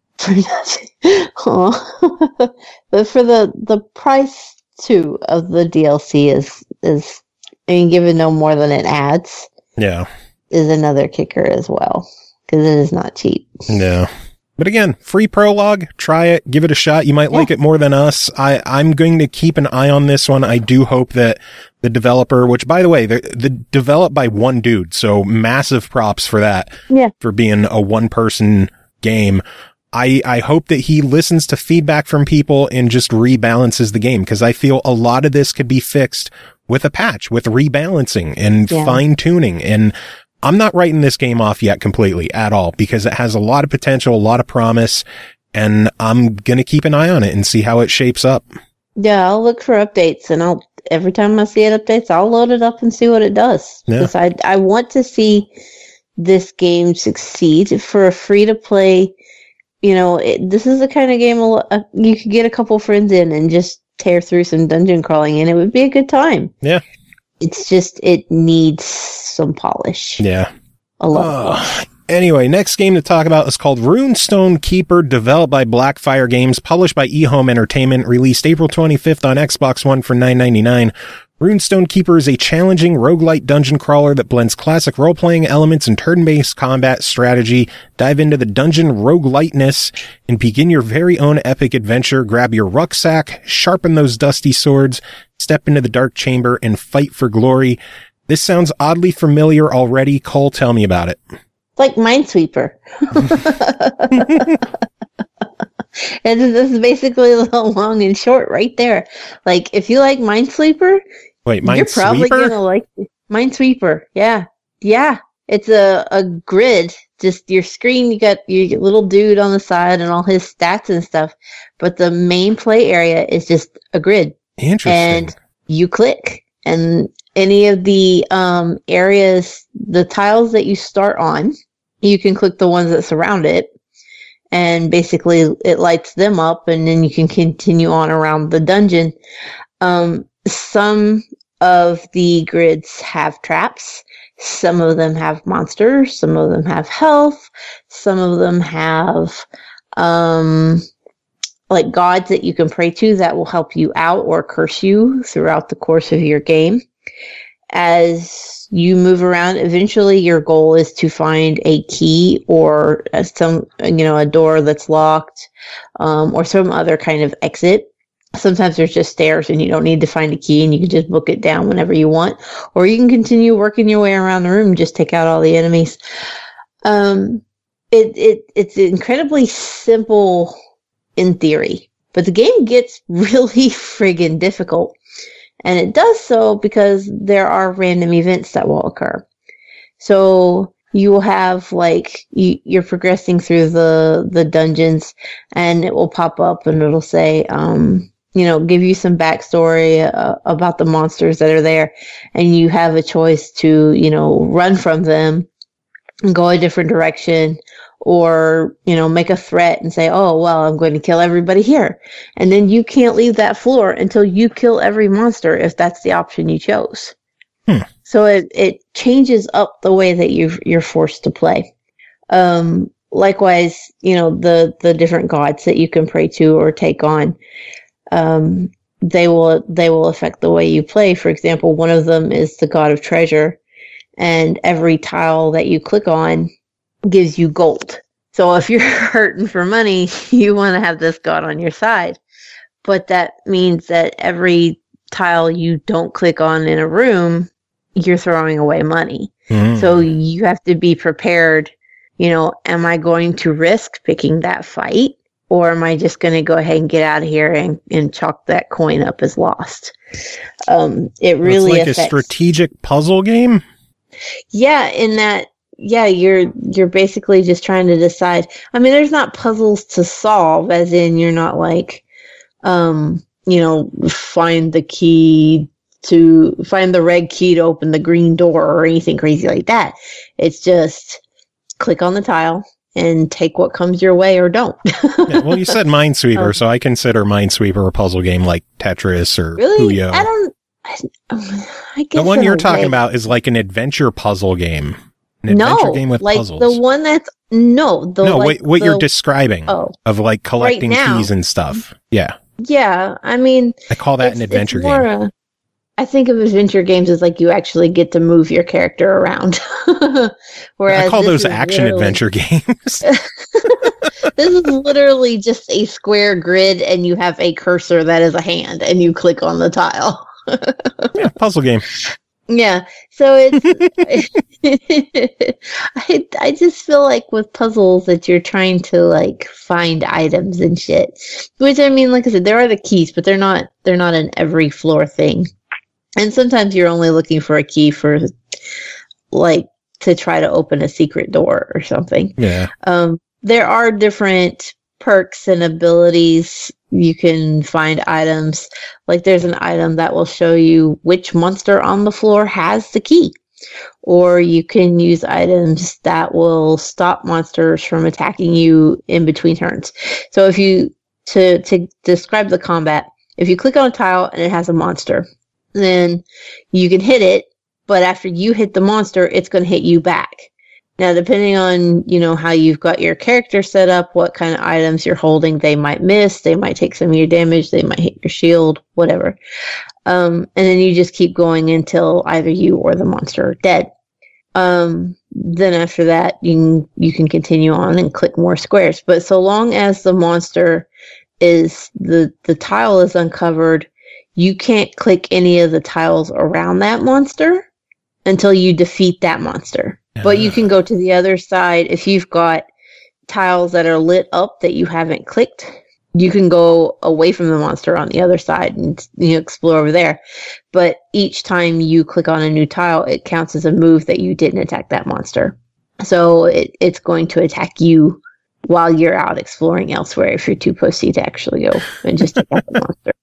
But for the price too of the DLC is I mean, given no more than it adds, is another kicker as well, because it is not cheap. Yeah. But again, free prologue, try it, give it a shot. You might like it more than us. I'm going to keep an eye on this one. I do hope that the developer, which by the way, they're developed by one dude, so massive props for that. Yeah. For being a one-person game. I hope that he listens to feedback from people and just rebalances the game, because I feel a lot of this could be fixed with a patch, with rebalancing and fine-tuning. And I'm not writing this game off yet completely at all, because it has a lot of potential, a lot of promise, and I'm going to keep an eye on it and see how it shapes up. Yeah, I'll look for updates, and every time I see it updates, I'll load it up and see what it does. Because I want to see this game succeed. For a free-to-play, you know, this is the kind of game you could get a couple friends in and just tear through some dungeon crawling, and it would be a good time. Yeah. It's just, it needs some polish. Yeah. A lot. Anyway, next game to talk about is called Runestone Keeper, developed by Blackfire Games, published by eHome Entertainment, released April 25th on Xbox One for $9.99. Runestone Keeper is a challenging roguelite dungeon crawler that blends classic role-playing elements and turn-based combat strategy. Dive into the dungeon rogueliteness and begin your very own epic adventure. Grab your rucksack, sharpen those dusty swords, step into the dark chamber, and fight for glory. This sounds oddly familiar already. Cole, tell me about it. It's like Minesweeper. And this is basically the long and short right there. Like, if you like Minesweeper, you're probably gonna like Minesweeper. Yeah. It's a grid. Just your screen, you got your little dude on the side and all his stats and stuff. But the main play area is just a grid. Interesting. And you click, and any of the areas, the tiles that you start on, you can click the ones that surround it. And basically it lights them up, and then you can continue on around the dungeon. Some of the grids have traps. Some of them have monsters. Some of them have health. Some of them have, like gods that you can pray to that will help you out or curse you throughout the course of your game. as you move around, eventually your goal is to find a key or a door that's locked, or some other kind of exit. Sometimes there's just stairs and you don't need to find a key and you can just book it down whenever you want, or you can continue working your way around the room and just take out all the enemies. It's incredibly simple in theory, but the game gets really friggin' difficult. And it does so because there are random events that will occur. So you will have, like, you're progressing through the dungeons, and it will pop up and it'll say, give you some backstory about the monsters that are there. And you have a choice to, run from them and go a different direction, or, make a threat and say, oh, well, I'm going to kill everybody here. And then you can't leave that floor until you kill every monster if that's the option you chose. So it changes up the way that you're forced to play. Likewise, the different gods that you can pray to or take on, they will affect the way you play. For example, one of them is the god of treasure, and every tile that you click on gives you gold. So if you're hurting for money, you want to have this god on your side. But that means that every tile you don't click on in a room, you're throwing away money. So you have to be prepared. Am I going to risk picking that fight, or am I just going to go ahead and get out of here and chalk that coin up as lost? It really it's like a strategic puzzle game. Yeah, in that. Yeah, you're basically just trying to decide. I mean, there's not puzzles to solve, as in you're not like, find the red key to open the green door or anything crazy like that. It's just click on the tile and take what comes your way or don't. Yeah, well, you said Minesweeper, so I consider Minesweeper a puzzle game like Tetris or really? Puyo. I guess the one you're talking about is like an adventure puzzle game. An adventure game with puzzles. The one that's what you're describing of like collecting keys and stuff. Yeah. Yeah, I mean, I call that an adventure game. I think of adventure games as like you actually get to move your character around. Whereas I call those action adventure games. This is literally just a square grid, and you have a cursor that is a hand, and you click on the tile. Yeah, puzzle game. Yeah, so it's I just feel like with puzzles that you're trying to like find items and shit. Which, I mean, like I said, there are the keys, but they're not an every floor thing. And sometimes you're only looking for a key for like to try to open a secret door or something. Yeah. There are different perks and abilities. You can find items, like there's an item that will show you which monster on the floor has the key, or you can use items that will stop monsters from attacking you in between turns. So if you, to describe the combat, if you click on a tile and it has a monster, then you can hit it, but after you hit the monster, it's going to hit you back. Now, depending on, how you've got your character set up, what kind of items you're holding, they might miss, they might take some of your damage, they might hit your shield, whatever. And then you just keep going until either you or the monster are dead. Then after that, you can continue on and click more squares. But so long as the monster is, the tile is uncovered, you can't click any of the tiles around that monster until you defeat that monster. But you can go to the other side. If you've got tiles that are lit up that you haven't clicked, you can go away from the monster on the other side and explore over there. But each time you click on a new tile, it counts as a move that you didn't attack that monster. So it's going to attack you while you're out exploring elsewhere if you're too pussy to actually go and just take out the monster.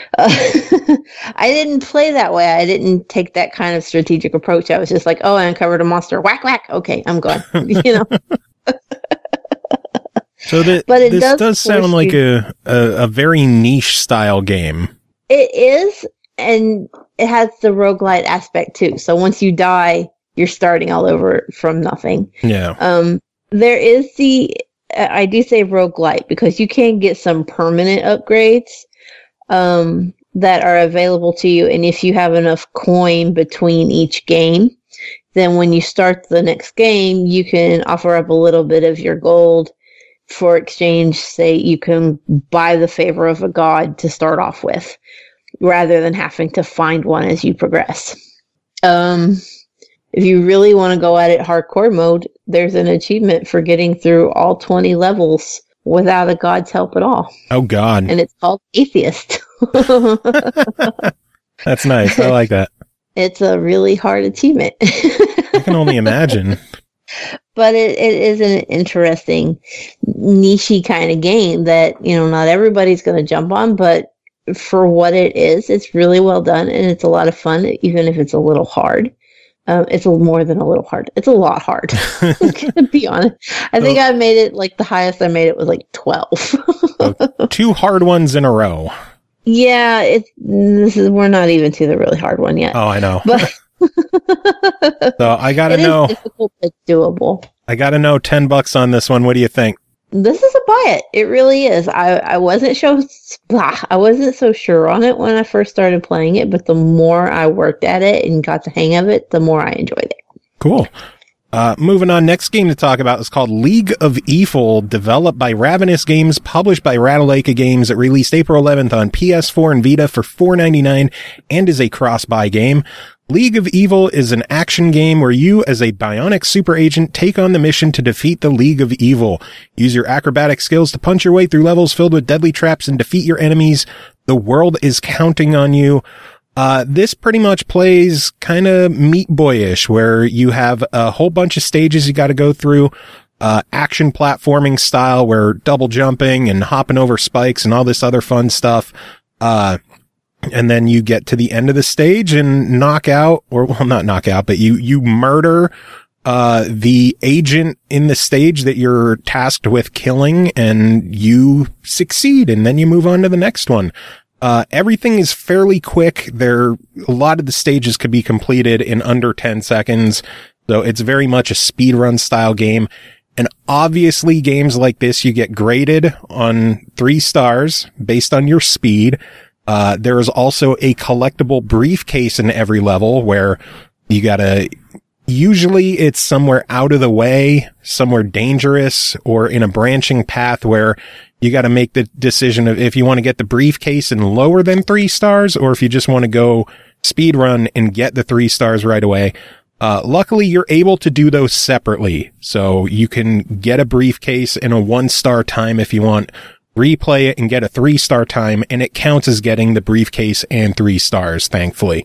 I didn't play that way. I didn't take that kind of strategic approach. I was just like, oh, I uncovered a monster. Whack, whack. Okay, I'm gone. So this does sound like a very niche style game. It is, and it has the roguelite aspect too. So once you die, you're starting all over from nothing. Yeah. There is I do say roguelite because you can get some permanent upgrades. that are available to you. And if you have enough coin between each game, then when you start the next game, you can offer up a little bit of your gold for exchange. Say you can buy the favor of a god to start off with, rather than having to find one as you progress. If you really want to go at it hardcore mode, there's an achievement for getting through all 20 levels without a god's help at all. Oh, God. And it's called Atheist. That's nice. I like that. It's a really hard achievement. I can only imagine. But it is an interesting, niche-y kind of game that, not everybody's going to jump on, but for what it is, it's really well done, and it's a lot of fun, even if it's a little hard. It's more than a little hard. It's a lot hard, to be honest. I think I made it, the highest I made it was 12. So 2 hard ones in a row. Yeah, we're not even to the really hard one yet. Oh, I know. But so I gotta know. It's difficult, but doable. I gotta know $10 on this one. What do you think? This is a buy it. It really is. I wasn't so sure on it when I first started playing it, but the more I worked at it and got the hang of it, the more I enjoyed it. Cool. Moving on, next game to talk about is called League of Evil, developed by Ravenous Games, published by Ratalaika Games. It released April 11th on PS4 and Vita for $4.99 and is a cross-buy game. League of Evil is an action game where you, as a bionic super agent, take on the mission to defeat the League of Evil. Use your acrobatic skills to punch your way through levels filled with deadly traps and defeat your enemies. The world is counting on you. This pretty much plays kind of Meat Boy-ish, where you have a whole bunch of stages you got to go through, action platforming style, where double jumping and hopping over spikes and all this other fun stuff. And then you get to the end of the stage and not knock out, but you murder, the agent in the stage that you're tasked with killing, and you succeed, and then you move on to the next one. Everything is fairly quick. A lot of the stages could be completed in under 10 seconds. So it's very much a speedrun style game. And obviously games like this, you get graded on 3 stars based on your speed. There is also a collectible briefcase in every level where usually it's somewhere out of the way, somewhere dangerous, or in a branching path where you got to make the decision of if you want to get the briefcase and lower than 3 stars, or if you just want to go speed run and get the 3 stars right away. Luckily you're able to do those separately. So you can get a briefcase in a 1-star time if you want, replay it and get a 3-star time, and it counts as getting the briefcase and 3 stars, thankfully.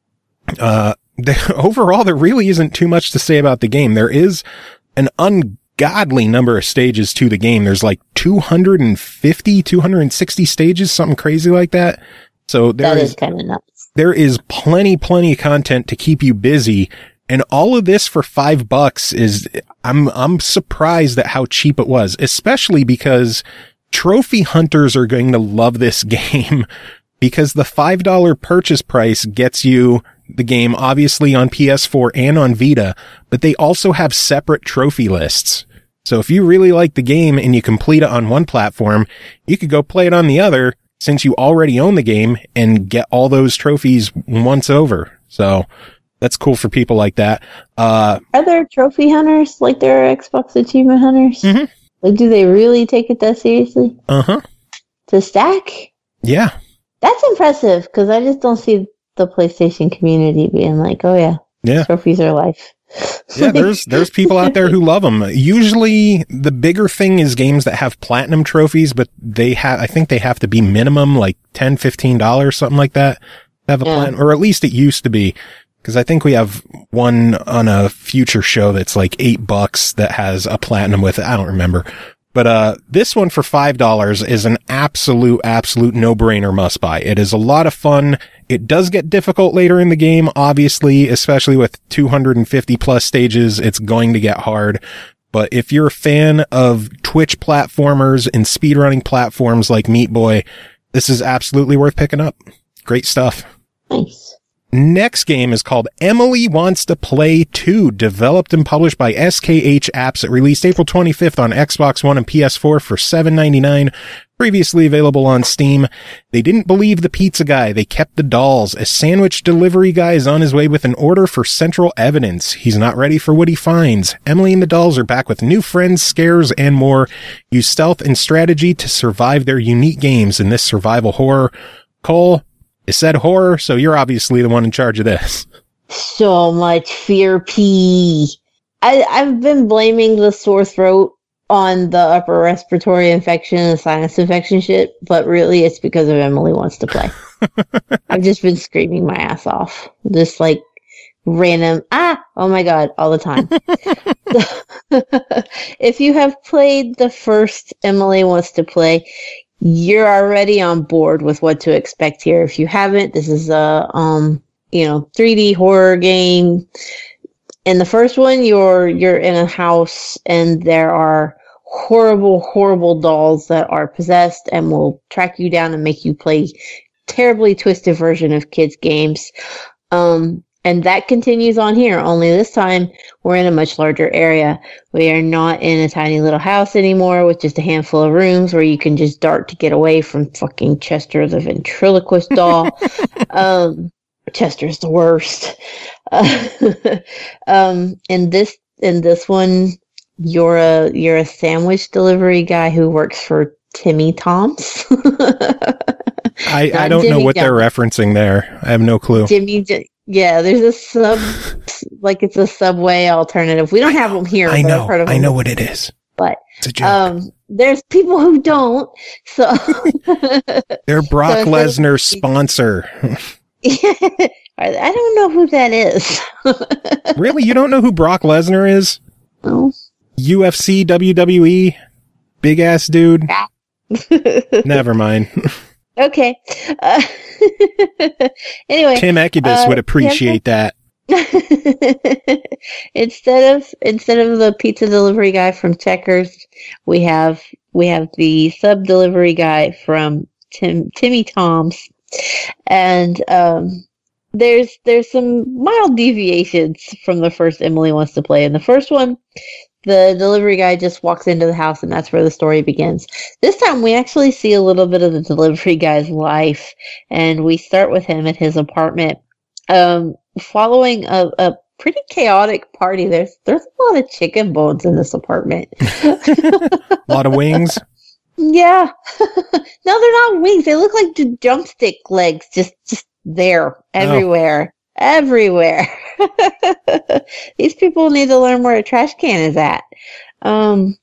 Overall, there really isn't too much to say about the game. There is an ungodly number of stages to the game. There's 250, 260 stages, something crazy like that. So that is kind of nuts. There is plenty of content to keep you busy. And all of this for $5 is, I'm surprised at how cheap it was, especially because trophy hunters are going to love this game, because the $5 purchase price gets you the game obviously on PS4 and on Vita, but they also have separate trophy lists. So if you really like the game and you complete it on one platform, you could go play it on the other, since you already own the game, and get all those trophies once over. So that's cool for people like that. Are there trophy hunters like there are Xbox achievement hunters? Mm-hmm. Do they really take it that seriously? Uh-huh. To stack? Yeah. That's impressive, because I just don't see the PlayStation community being like, oh yeah, trophies are life. Yeah, there's people out there who love them. Usually the bigger thing is games that have platinum trophies, but I think they have to be minimum $10, $15, something like that, to have a platinum, or at least it used to be. Because I think we have one on a future show that's $8 that has a platinum with it. I don't remember. But this one for $5 is an absolute no-brainer must-buy. It is a lot of fun. It does get difficult later in the game, obviously, especially with 250 plus stages. It's going to get hard. But if you're a fan of Twitch platformers and speedrunning platforms like Meat Boy, this is absolutely worth picking up. Great stuff. Nice. Next game is called Emily Wants to Play 2, developed and published by SKH Apps. It released April 25th on Xbox One and PS4 for $7.99. Previously available on Steam. They didn't believe the pizza guy. They kept the dolls. A sandwich delivery guy is on his way with an order for central evidence. He's not ready for what he finds. Emily and the dolls are back with new friends, scares, and more. Use stealth and strategy to survive their unique games in this survival horror. Cole, you said horror, so you're obviously the one in charge of this. So much fear pee. I've been blaming the sore throat on the upper respiratory infection and sinus infection shit, but really it's because of Emily Wants to Play. I've just been screaming my ass off. Just like random, oh my god, all the time. If you have played the first Emily Wants to Play, you're already on board with what to expect here. If you haven't, this is a 3D horror game. In the first one, you're in a house and there are horrible dolls that are possessed and will track you down and make you play terribly twisted version of kids games. And that continues on here, only this time we're in a much larger area. We are not in a tiny little house anymore with just a handful of rooms where you can just dart to get away from fucking Chester the ventriloquist doll. Chester's the worst. In this one, you're a sandwich delivery guy who works for Timmy Tom's. I don't know what they're referencing there. I have no clue. Yeah, there's a it's a Subway alternative. We don't have them here. I know. I know what it is. But it's a joke. There's people who don't. So they're Brock Lesnar's sponsor. I don't know who that is. Really? You don't know who Brock Lesnar is? No. UFC, WWE, big ass dude. Never mind. Okay. Anyway, Tim Ekibus would appreciate that. Instead of the pizza delivery guy from Checkers, we have the sub delivery guy from Timmy Tom's, and there's some mild deviations from the first Emily Wants to Play. In the first one, the delivery guy just walks into the house and that's where the story begins. This time we actually see a little bit of the delivery guy's life, and we start with him at his apartment, following a pretty chaotic party. There's a lot of chicken bones in this apartment. A lot of wings. Yeah. No, they're not wings. They look like drumstick legs, just there, everywhere. Everywhere. These people need to learn where a trash can is at. And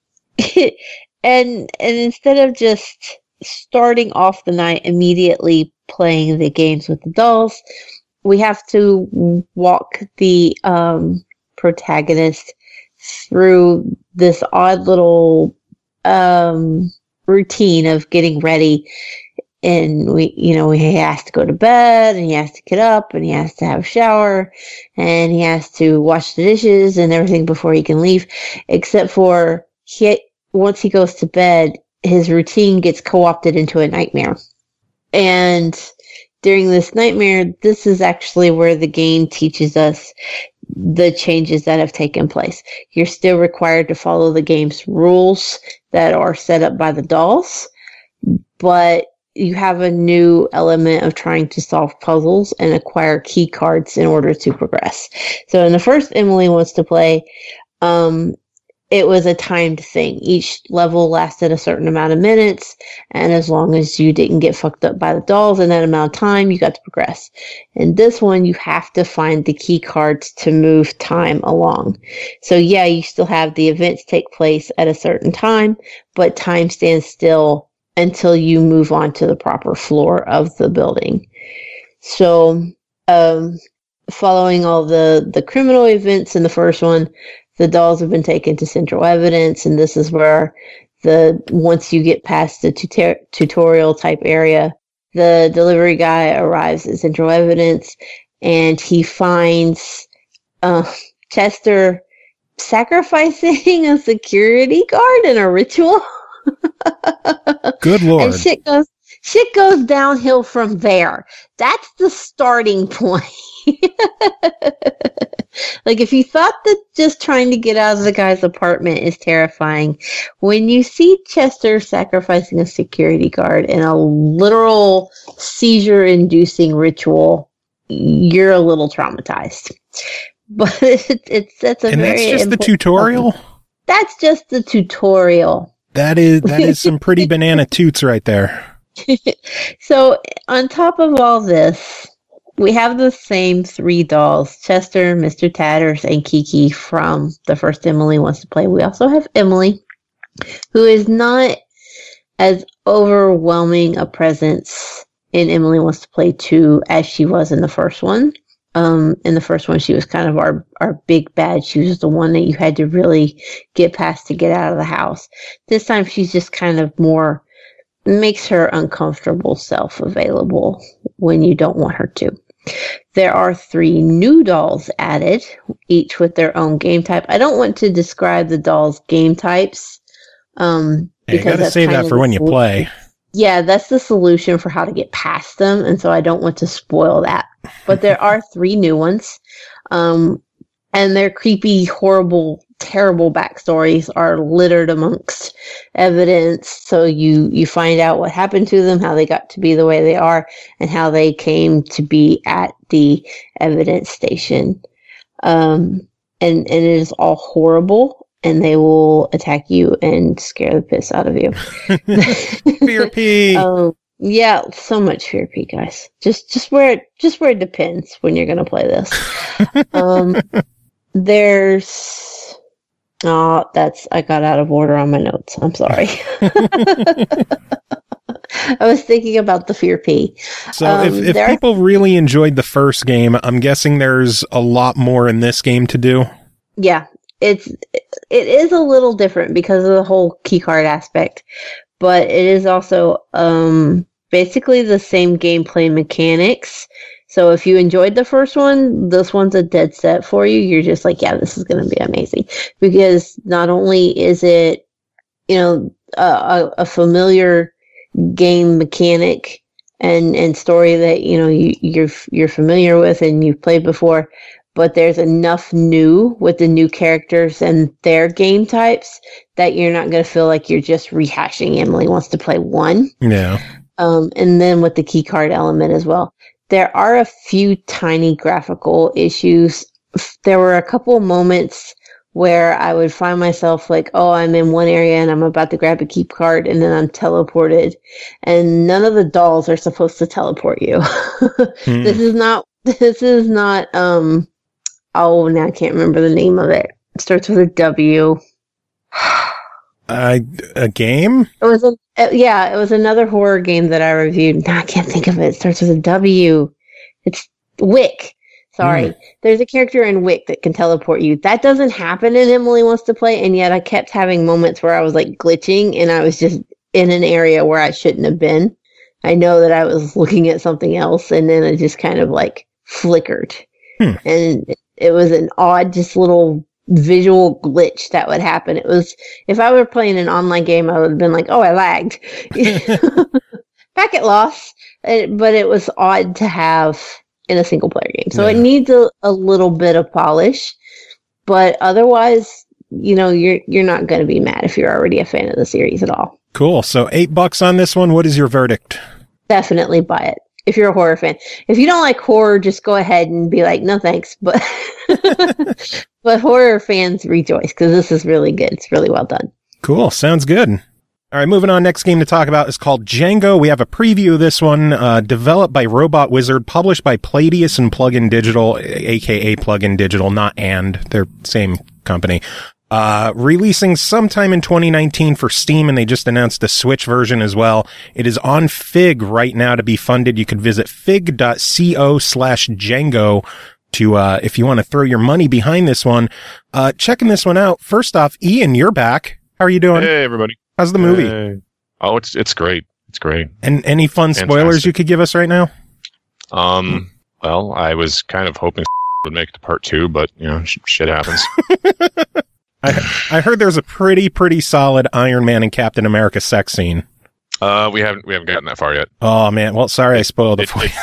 instead of just starting off the night immediately playing the games with the dolls, we have to walk the protagonist through this odd little routine of getting ready. And he has to go to bed, and he has to get up, and he has to have a shower, and he has to wash the dishes and everything before he can leave. Except for once he goes to bed, his routine gets co-opted into a nightmare. And during this nightmare, this is actually where the game teaches us the changes that have taken place. You're still required to follow the game's rules that are set up by the dolls, but you have a new element of trying to solve puzzles and acquire key cards in order to progress. So in the first Emily Wants to Play, it was a timed thing. Each level lasted a certain amount of minutes, and as long as you didn't get fucked up by the dolls in that amount of time, you got to progress. In this one, you have to find the key cards to move time along. So yeah, you still have the events take place at a certain time, but time stands still until you move on to the proper floor of the building. So, following all the criminal events in the first one, the dolls have been taken to central evidence, and this is where once you get past the tutorial type area, the delivery guy arrives at central evidence, and he finds Chester sacrificing a security guard in a ritual. Good Lord. And shit shit goes downhill from there. That's the starting point. Like, if you thought that just trying to get out of the guy's apartment is terrifying, when you see Chester sacrificing a security guard in a literal seizure-inducing ritual, you're a little traumatized. But that's a and very that's just the tutorial? That's just the tutorial. That is some pretty banana toots right there. So, on top of all this, we have the same 3 dolls, Chester, Mr. Tatters, and Kiki from the first Emily Wants to Play. We also have Emily, who is not as overwhelming a presence in Emily Wants to Play 2 as she was in the first one. In the first one, she was kind of our big bad. She was the one that you had to really get past to get out of the house. This time, she's just kind of more, makes her uncomfortable self available when you don't want her to. There are 3 new dolls added, each with their own game type. I don't want to describe the dolls' game types. You gotta save that for when you play. Yeah, that's the solution for how to get past them, and so I don't want to spoil that. But there are 3 new ones, and their creepy, horrible, terrible backstories are littered amongst evidence. So you find out what happened to them, how they got to be the way they are, and how they came to be at the evidence station. And it is all horrible. And they will attack you and scare the piss out of you. Fear P. Yeah, so much Fear P, guys. Just where it depends when you're gonna play this. There's I got out of order on my notes. I'm sorry. I was thinking about the Fear P. So if people really enjoyed the first game, I'm guessing there's a lot more in this game to do. Yeah. It is a little different because of the whole keycard aspect, but it is also basically the same gameplay mechanics. So if you enjoyed the first one, this one's a dead set for you. You're just like, yeah, this is going to be amazing, because not only is it, a familiar game mechanic and story that you're familiar with and you've played before, but there's enough new with the new characters and their game types that you're not going to feel like you're just rehashing Emily Wants to Play 1. Yeah. And then with the key card element as well. There are a few tiny graphical issues. There were a couple of moments where I would find myself like, oh, I'm in one area and I'm about to grab a key card and then I'm teleported. And none of the dolls are supposed to teleport you. This is not, oh, now I can't remember the name of it. It starts with a W. A game? It was another horror game that I reviewed. Now I can't think of it. It starts with a W. It's Wick. Sorry. There's a character in Wick that can teleport you. That doesn't happen in Emily Wants to Play, and yet I kept having moments where I was like glitching and I was just in an area where I shouldn't have been. I know that I was looking at something else and then it just kind of like flickered. And it was an odd, just little visual glitch that would happen. It was, if I were playing an online game, I would have been like, oh, I lagged. Packet loss. But it was odd to have in a single player game. So it needs a little bit of polish. But otherwise, you're not going to be mad if you're already a fan of the series at all. Cool. So $8 on this one. What is your verdict? Definitely buy it. If you're a horror fan. If you don't like horror, just go ahead and be like, no thanks. But but horror fans rejoice because this is really good. It's really well done. Cool. Sounds good. All right, moving on. Next game to talk about is called Django. We have a preview of this one, developed by Robot Wizard, published by Palladius and Plug-in Digital, aka Plug-in Digital, not and. They're same company. Releasing sometime in 2019 for Steam, and they just announced a Switch version as well. It is on Fig right now to be funded. You could visit fig.co/Django to, if you want to throw your money behind this one. Checking this one out. First off, Ian, you're back. How are you doing? Hey, everybody. How's the movie? Oh, it's great. It's great. And any fun spoilers you could give us right now? Well, I was kind of hoping would make it to part 2, but, shit happens. I heard there's a pretty solid Iron Man and Captain America sex scene. We haven't gotten that far yet. Oh man, well, sorry I spoiled it for you.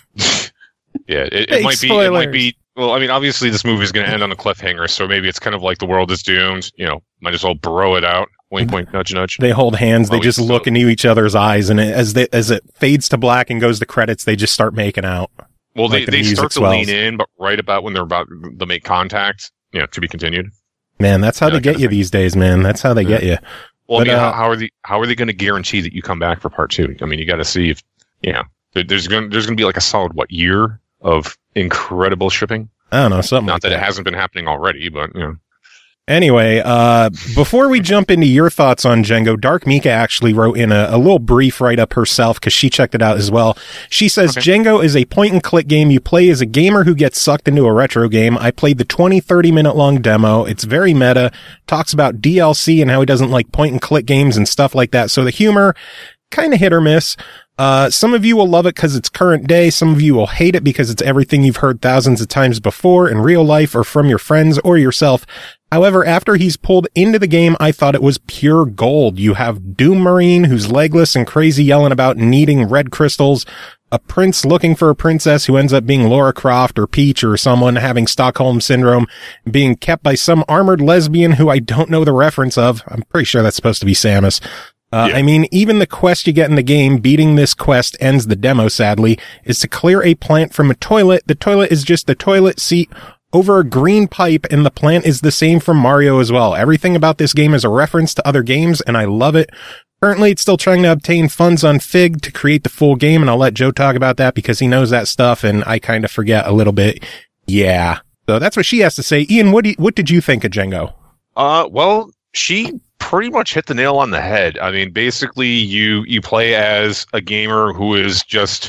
Yeah, it might be. It might be. Well, I mean, obviously this movie is going to end on a cliffhanger, so maybe it's kind of like the world is doomed. Might as well bro it out. Wink, wink, nudge, nudge. They hold hands. They just look into each other's eyes, and as it fades to black and goes to credits, they just start making out. Well, they start to lean in, but right about when they're about to make contact, to be continued. Man, that's how they get you these days, man. That's how they get you. Well, but, how are they going to guarantee that you come back for part 2? I mean, you got to see if there's going to be like a solid year of incredible shipping. I don't know, something. Not that it hasn't been happening already, but Anyway, before we jump into your thoughts on Django, Dark Mika actually wrote in a little brief write-up herself because she checked it out as well. She says, Django is a point-and-click game you play as a gamer who gets sucked into a retro game. I played the 30-minute long demo. It's very meta, talks about DLC and how he doesn't like point-and-click games and stuff like that. So the humor, kind of hit or miss. Some of you will love it because it's current day. Some of you will hate it because it's everything you've heard thousands of times before in real life or from your friends or yourself. However, after he's pulled into the game, I thought it was pure gold. You have Doom Marine, who's legless and crazy, yelling about needing red crystals, a prince looking for a princess who ends up being Lara Croft or Peach or someone having Stockholm Syndrome, being kept by some armored lesbian who I don't know the reference of. I'm pretty sure that's supposed to be Samus. I mean, even the quest you get in the game, beating this quest ends the demo, sadly, is to clear a plant from a toilet. The toilet is just the toilet seat over a green pipe, and the plant is the same from Mario as well. Everything about this game is a reference to other games, and I love it. Currently, it's still trying to obtain funds on Fig to create the full game, and I'll let Joe talk about that because he knows that stuff, and I kind of forget a little bit. Yeah. So that's what she has to say. Ian, what did you think of Django? Well, she pretty much hit the nail on the head. I mean, basically, you play as a gamer who is just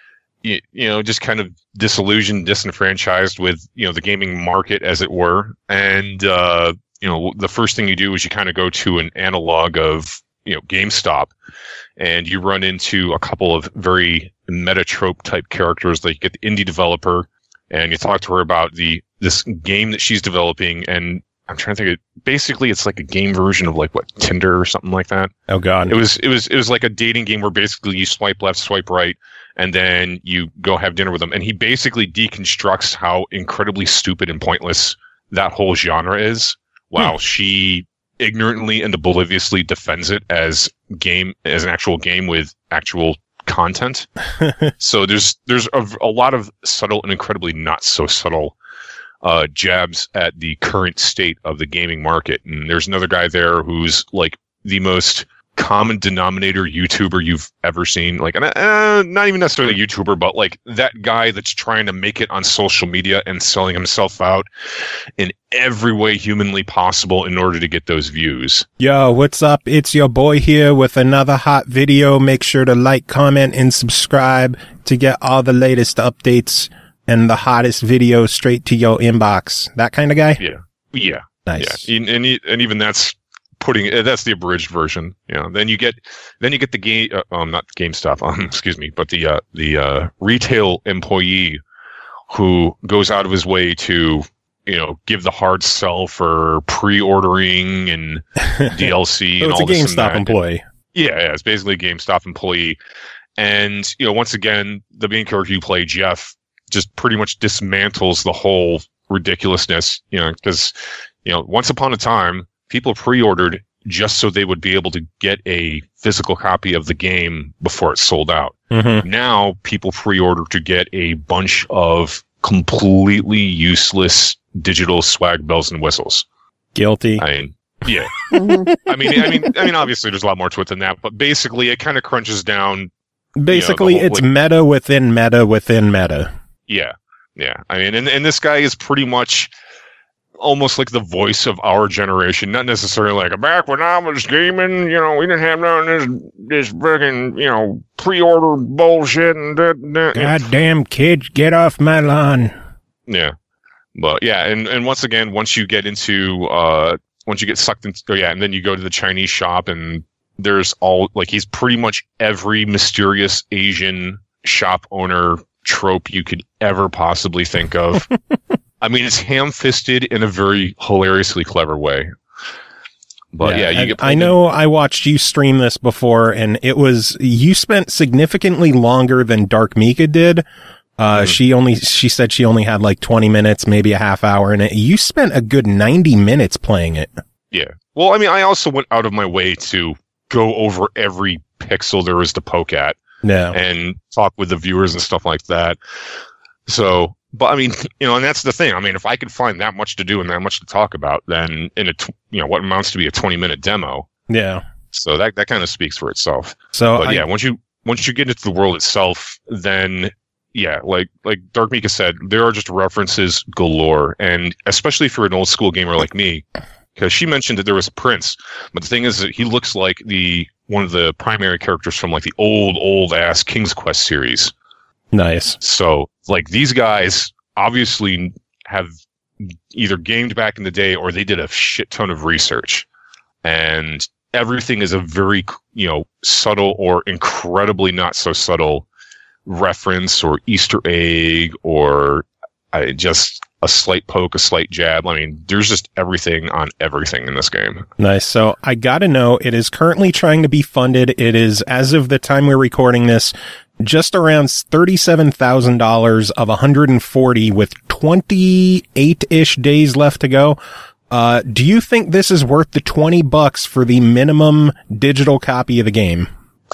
just kind of disillusioned, disenfranchised with, the gaming market, as it were. And, the first thing you do is you kind of go to an analog of, GameStop, and you run into a couple of very Metatrope type characters. Like, you get the indie developer, and you talk to her about this game that she's developing. And I'm trying to think basically it's like a game version of Tinder or something like that. Oh God. It was like a dating game where basically you swipe left, swipe right, and then you go have dinner with them. And he basically deconstructs how incredibly stupid and pointless that whole genre is, while she ignorantly and obliviously defends it as an actual game with actual content. So there's a lot of subtle and incredibly not so subtle jabs at the current state of the gaming market. And there's another guy there who's like the most common denominator YouTuber you've ever seen. Like, not even necessarily a YouTuber, but like that guy that's trying to make it on social media and selling himself out in every way humanly possible in order to get those views. Yo, what's up? It's your boy here with another hot video. Make sure to like, comment, and subscribe to get all the latest updates and the hottest videos straight to your inbox. That kind of guy? Yeah. Nice. Yeah. And even that's that's the abridged version. Then you get the game, not GameStop, excuse me, but the retail employee who goes out of his way to, give the hard sell for pre-ordering and DLC. So and it's all a GameStop employee. Yeah, it's basically a GameStop employee. And, once again, the main character you play, Jeff, just pretty much dismantles the whole ridiculousness, because, once upon a time, people pre-ordered just so they would be able to get a physical copy of the game before it sold out. Mm-hmm. Now, people pre-order to get a bunch of completely useless digital swag bells and whistles. Guilty. I mean, yeah. I mean, obviously, there's a lot more to it than that, but basically, it kind of crunches down. Basically, it's meta within meta within meta. Yeah. I mean, and this guy is pretty much almost like the voice of our generation. Not necessarily like, back when I was gaming, we didn't have none of this freaking, pre-order bullshit and that. Goddamn kids, get off my lawn. Yeah. But yeah, and once again, once you get into, once you get sucked into, and then you go to the Chinese shop and there's he's pretty much every mysterious Asian shop owner trope you could ever possibly think of. I mean, it's ham-fisted in a very hilariously clever way. But yeah, you get. I know I watched you stream this before, and you spent significantly longer than Dark Mika did. She said she only had like 20 minutes, maybe a half hour in it. You spent a good 90 minutes playing it. Yeah. Well, I mean, I also went out of my way to go over every pixel there is to poke at. Yeah. And talk with the viewers and stuff like that. So, but I mean, and that's the thing. I mean, if I could find that much to do and that much to talk about, then in what amounts to be a 20-minute demo. Yeah. So that kind of speaks for itself. So, but once you get into the world itself, then yeah, like Dark Mika said, there are just references galore, and especially for an old school gamer like me, because she mentioned that there was Prince, but the thing is that he looks like one of the primary characters from like the old ass King's Quest series. Nice. So like these guys obviously have either gamed back in the day or they did a shit ton of research, and everything is a very subtle or incredibly not so subtle reference or Easter egg or just a slight poke, a slight jab. I mean, there's just everything on everything in this game. Nice. So I gotta know, it is currently trying to be funded. It is, as of the time we're recording this, just around $37,000 of 140 with 28-ish days left to go. Do you think this is worth the $20 for the minimum digital copy of the game?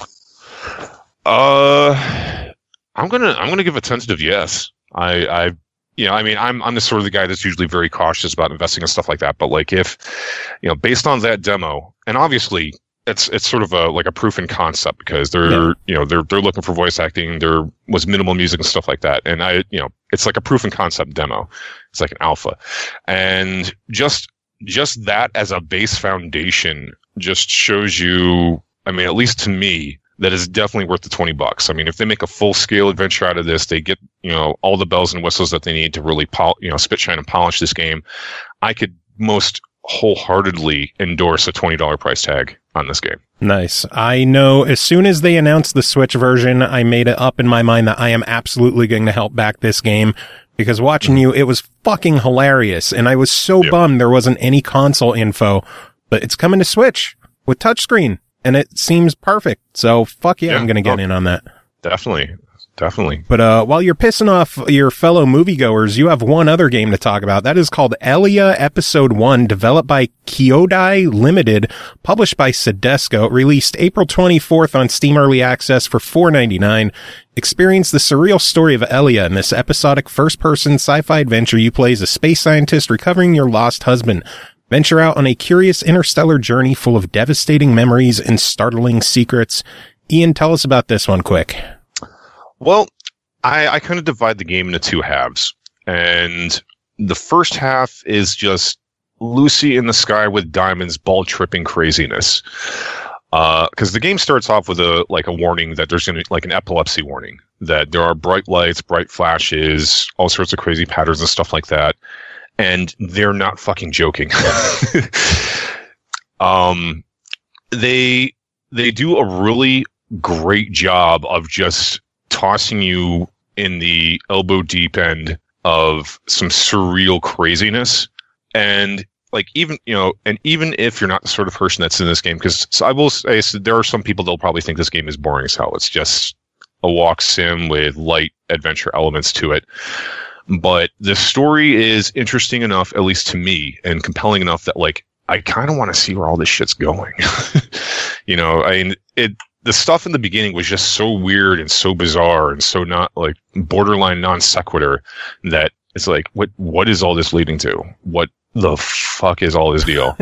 I'm gonna give a tentative yes. I'm the sort of the guy that's usually very cautious about investing in stuff like that. But like if, based on that demo, and obviously it's sort of a proof in concept because they're looking for voice acting. There was minimal music and stuff like that. And it's like a proof in concept demo. It's like an alpha, and just that as a base foundation just shows you. I mean, at least to me, that is definitely worth the $20. I mean, if they make a full-scale adventure out of this, they get, all the bells and whistles that they need to really, spit, shine, and polish this game. I could most wholeheartedly endorse a $20 price tag on this game. Nice. I know as soon as they announced the Switch version, I made it up in my mind that I am absolutely going to help back this game because watching you, it was fucking hilarious. And I was so bummed there wasn't any console info, but it's coming to Switch with touchscreen. And it seems perfect. So fuck yeah, I'm going to get in on that. Definitely. But while you're pissing off your fellow moviegoers, you have one other game to talk about. That is called Elia Episode 1, developed by Kyodai Limited, published by Sedesco, released April 24th on Steam Early Access for $4.99. Experience the surreal story of Elia in this episodic first-person sci-fi adventure. You play as a space scientist recovering your lost husband. Venture out on a curious interstellar journey full of devastating memories and startling secrets. Ian, tell us about this one quick. Well, I kind of divide the game into two halves. And the first half is just Lucy in the sky with diamonds, ball tripping craziness. Because the game starts off with a warning that there's going to be like an epilepsy warning, that there are bright lights, bright flashes, all sorts of crazy patterns and stuff like that. And they're not fucking joking. They do a really great job of just tossing you in the elbow deep end of some surreal craziness. And like even if you're not the sort of person that's in this game, because I will say there are some people that'll probably think this game is boring as hell. It's just a walk sim with light adventure elements to it. But the story is interesting enough, at least to me, and compelling enough that like I kind of want to see where all this shit's going. The stuff in the beginning was just so weird and so bizarre and so not like borderline non sequitur that it's like, what is all this leading to? What the fuck is all this deal?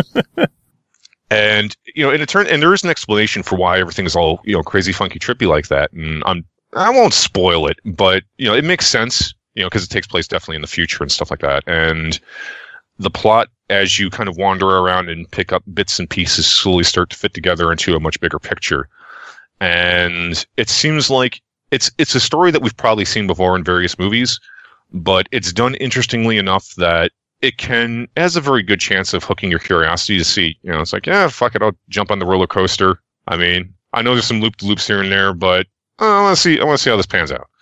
And and there is an explanation for why everything is all crazy, funky, trippy like that. And I won't spoil it, but it makes sense. Because it takes place definitely in the future and stuff like that. And the plot, as you kind of wander around and pick up bits and pieces, slowly start to fit together into a much bigger picture. And it seems like it's a story that we've probably seen before in various movies, but it's done interestingly enough that it has a very good chance of hooking your curiosity to see, it's like, yeah, fuck it, I'll jump on the roller coaster. I mean, I know there's some loop-de-loops here and there, but I want to see how this pans out.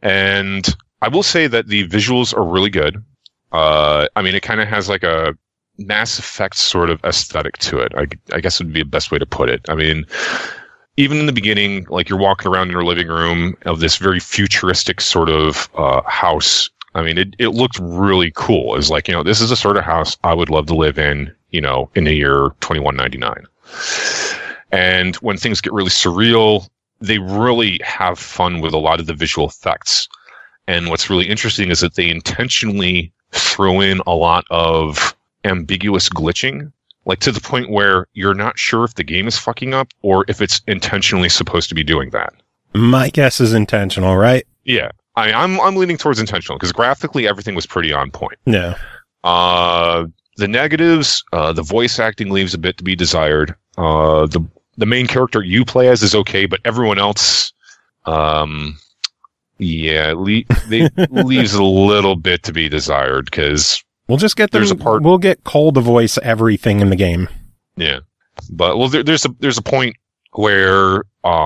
And I will say that the visuals are really good. I mean, it kind of has like a Mass Effect sort of aesthetic to it. I guess would be the best way to put it. I mean, even in the beginning, like you're walking around in your living room of this very futuristic sort of house. I mean, it looked really cool. It's like, this is the sort of house I would love to live in, in the year 2199. And when things get really surreal, they really have fun with a lot of the visual effects. And what's really interesting is that they intentionally throw in a lot of ambiguous glitching, like to the point where you're not sure if the game is fucking up or if it's intentionally supposed to be doing that. My guess is intentional, right? Yeah. I'm leaning towards intentional because graphically everything was pretty on point. Yeah. The negatives, the voice acting leaves a bit to be desired. The main character you play as is okay, but everyone else, leaves a little bit to be desired because we'll just get we'll get Cole to voice everything in the game. Yeah, but there's a point where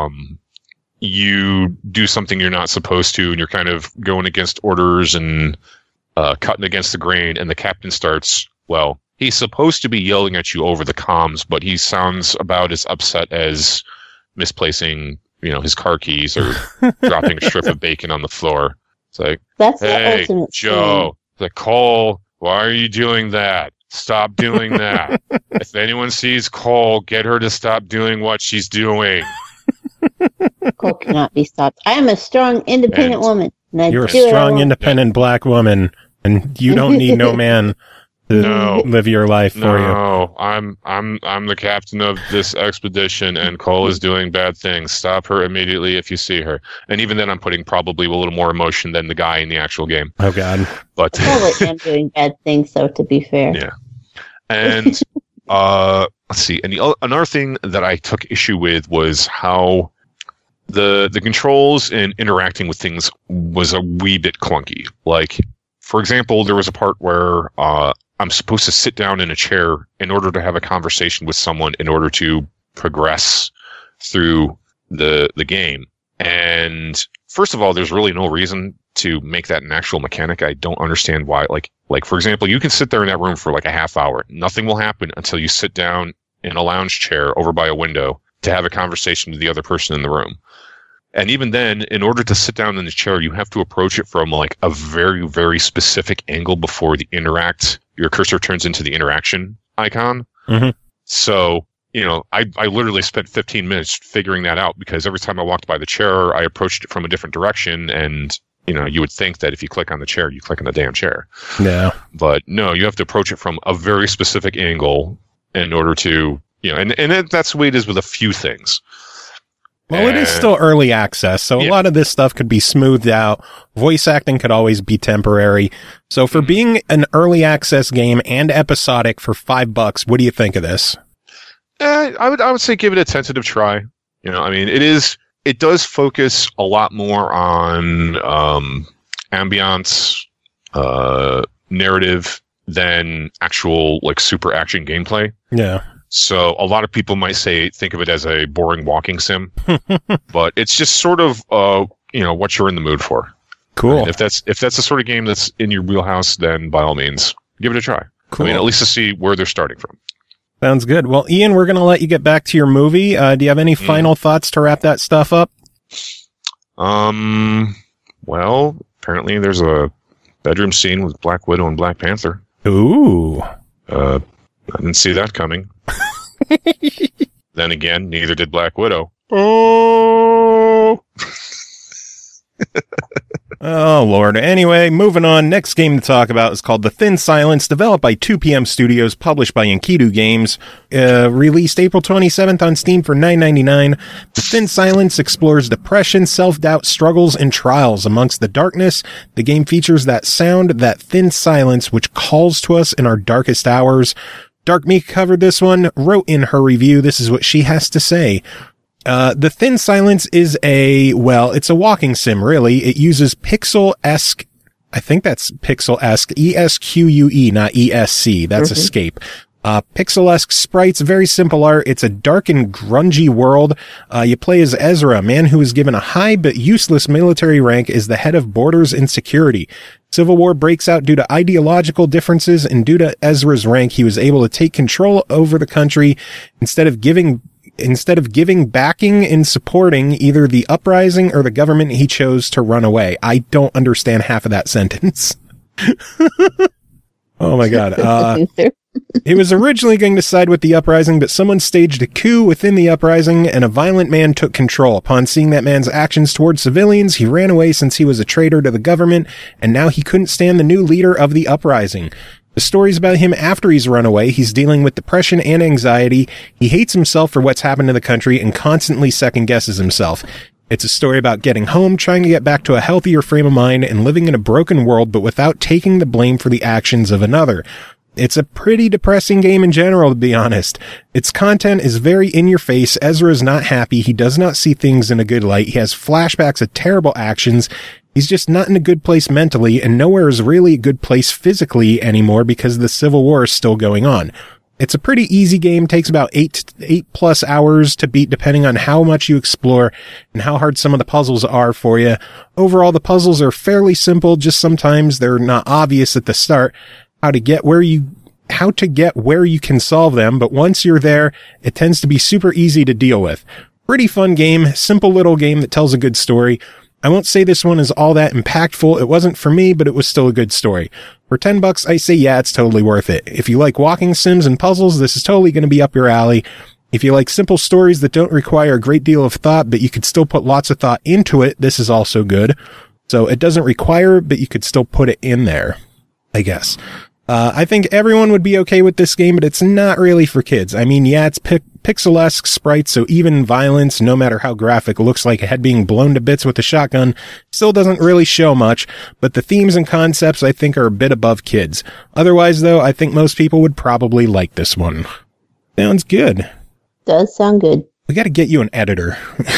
you do something you're not supposed to, and you're kind of going against orders and cutting against the grain, and the captain starts, well, he's supposed to be yelling at you over the comms, but he sounds about as upset as misplacing, his car keys or dropping a strip of bacon on the floor. It's like, that's hey, Joe, the Cole, why are you doing that? Stop doing that. If anyone sees Cole, get her to stop doing what she's doing. Cole cannot be stopped. I am a strong, independent woman. You're a strong, independent black woman, and you don't need no man to live your life for you. No, I'm the captain of this expedition, and Cole is doing bad things. Stop her immediately if you see her. And even then, I'm putting probably a little more emotion than the guy in the actual game. Oh God! But probably am doing bad things, though. To be fair. Yeah, and let's see. And another thing that I took issue with was how the controls and interacting with things was a wee bit clunky. Like, for example, there was a part where I'm supposed to sit down in a chair in order to have a conversation with someone in order to progress through the game. And first of all, there's really no reason to make that an actual mechanic. I don't understand why. Like for example, you can sit there in that room for like a half hour. Nothing will happen until you sit down in a lounge chair over by a window to have a conversation with the other person in the room. And even then, in order to sit down in the chair, you have to approach it from like a very, very specific angle before your cursor turns into the interaction icon. Mm-hmm. So, I literally spent 15 minutes figuring that out because every time I walked by the chair, I approached it from a different direction. And, you would think that if you click on the chair, you click on the damn chair. Yeah. But no, you have to approach it from a very specific angle in order to, and that's the way it is with a few things. Well, it is still early access, so a lot of this stuff could be smoothed out. Voice acting could always be temporary. So for being an early access game and episodic for $5, what do you think of this? I would say give it a tentative try. It does focus a lot more on ambiance, narrative than actual like super action gameplay. Yeah. So a lot of people might think of it as a boring walking sim, but it's just sort of, what you're in the mood for. Cool. If that's the sort of game that's in your wheelhouse, then by all means, give it a try. Cool. At least to see where they're starting from. Sounds good. Well, Ian, we're going to let you get back to your movie. Do you have any final thoughts to wrap that stuff up? Well, apparently there's a bedroom scene with Black Widow and Black Panther. Ooh. I didn't see that coming. Then again, neither did Black Widow. Oh! Oh, Lord. Anyway, moving on. Next game to talk about is called The Thin Silence, developed by 2PM Studios, published by Enkidu Games, released April 27th on Steam for $9.99. The Thin Silence explores depression, self-doubt, struggles, and trials amongst the darkness. The game features that sound, that thin silence, which calls to us in our darkest hours. Dark Meek covered this one, wrote in her review, this is what she has to say. The Thin Silence is it's a walking sim, really. It uses pixel-esque, I think that's pixel-esque, E-S-Q-U-E, not E-S-C. That's escape. Pixel-esque sprites, very simple art. It's a dark and grungy world. You play as Ezra, a man who is given a high but useless military rank as the head of borders and security. Civil war breaks out due to ideological differences, and due to Ezra's rank, he was able to take control over the country instead of giving backing and supporting either the uprising or the government. He chose to run away. I don't understand half of that sentence. Oh my God. He was originally going to side with the uprising, but someone staged a coup within the uprising and a violent man took control. Upon seeing that man's actions towards civilians, he ran away since he was a traitor to the government, and now he couldn't stand the new leader of the uprising. The story's about him after he's run away. He's dealing with depression and anxiety. He hates himself for what's happened to the country and constantly second guesses himself. It's a story about getting home, trying to get back to a healthier frame of mind, and living in a broken world, but without taking the blame for the actions of another. It's a pretty depressing game in general, to be honest. Its content is very in your face. Ezra is not happy. He does not see things in a good light. He has flashbacks of terrible actions. He's just not in a good place mentally, and nowhere is really a good place physically anymore because the Civil War is still going on. It's a pretty easy game, takes about 8+ hours to beat depending on how much you explore and how hard some of the puzzles are for you. Overall, the puzzles are fairly simple, just sometimes they're not obvious at the start how to get where you can solve them, but once you're there, it tends to be super easy to deal with. Pretty fun game, simple little game that tells a good story. I won't say this one is all that impactful. It wasn't for me, but it was still a good story. For $10, I say yeah, it's totally worth it. If you like walking sims and puzzles, this is totally going to be up your alley. If you like simple stories that don't require a great deal of thought, but you could still put lots of thought into it, this is also good. So it doesn't require, but you could still put it in there, I guess. I think everyone would be okay with this game, but it's not really for kids. I mean, yeah, it's pixel-esque sprites, so even violence, no matter how graphic, looks like a head being blown to bits with a shotgun, still doesn't really show much, but the themes and concepts I think are a bit above kids. Otherwise, though, I think most people would probably like this one. Sounds good. Does sound good. We gotta get you an editor.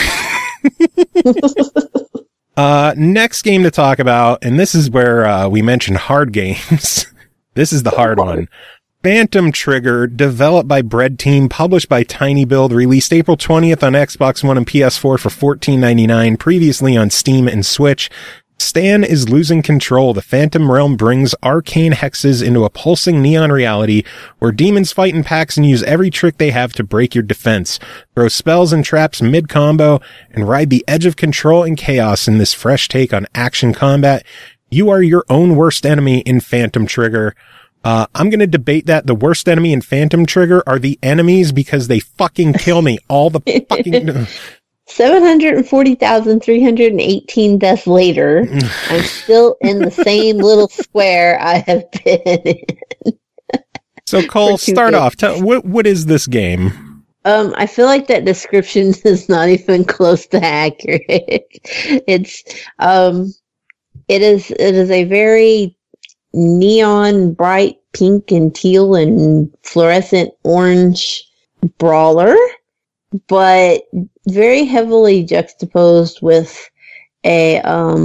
Next game to talk about, and this is where we mentioned hard games. This is the hard one. Phantom Trigger, developed by Bread Team, published by Tiny Build, released April 20th on Xbox One and PS4 for $14.99, previously on Steam and Switch. Stan is losing control. The Phantom Realm brings arcane hexes into a pulsing neon reality where demons fight in packs and use every trick they have to break your defense. Throw spells and traps mid-combo and ride the edge of control and chaos in this fresh take on action combat. You are your own worst enemy in Phantom Trigger. I'm going to debate that the worst enemy in Phantom Trigger are the enemies because they fucking kill me all the fucking... 740,318 deaths later, I'm still in the same little square I have been in. So Cole, start off. What is this game? I feel like that description is not even close to accurate. It is a very neon, bright pink and teal and fluorescent orange brawler, but very heavily juxtaposed with a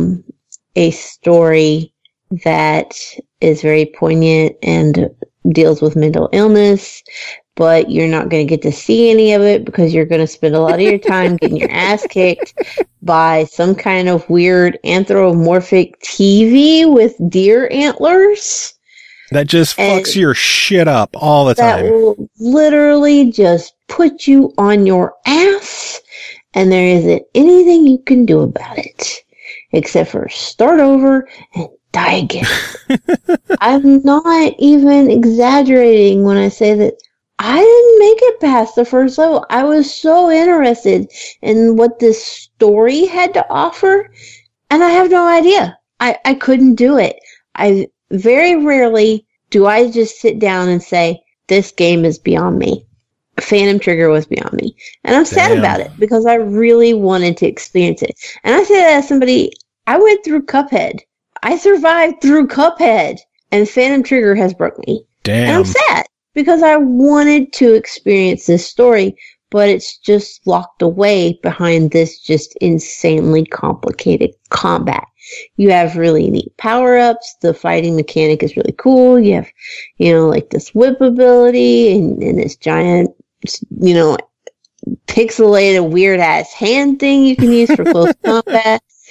story that is very poignant and deals with mental illness, but you're not going to get to see any of it because you're going to spend a lot of your time getting your ass kicked by some kind of weird anthropomorphic TV with deer antlers. That just fucks your shit up all the time. That will literally just put you on your ass, and there isn't anything you can do about it except for start over and die again. I'm not even exaggerating when I say that I didn't make it past the first level. I was so interested in what this story had to offer, and I have no idea. I couldn't do it. I very rarely do I just sit down and say, this game is beyond me. Phantom Trigger was beyond me. And I'm sad about it because I really wanted to experience it. And I say that as somebody, I went through Cuphead. I survived through Cuphead, and Phantom Trigger has broke me. Damn. And I'm sad because I wanted to experience this story, but it's just locked away behind this just insanely complicated combat. You have really neat power-ups. The fighting mechanic is really cool. You have, like this whip ability and this giant, pixelated weird-ass hand thing you can use for close combat.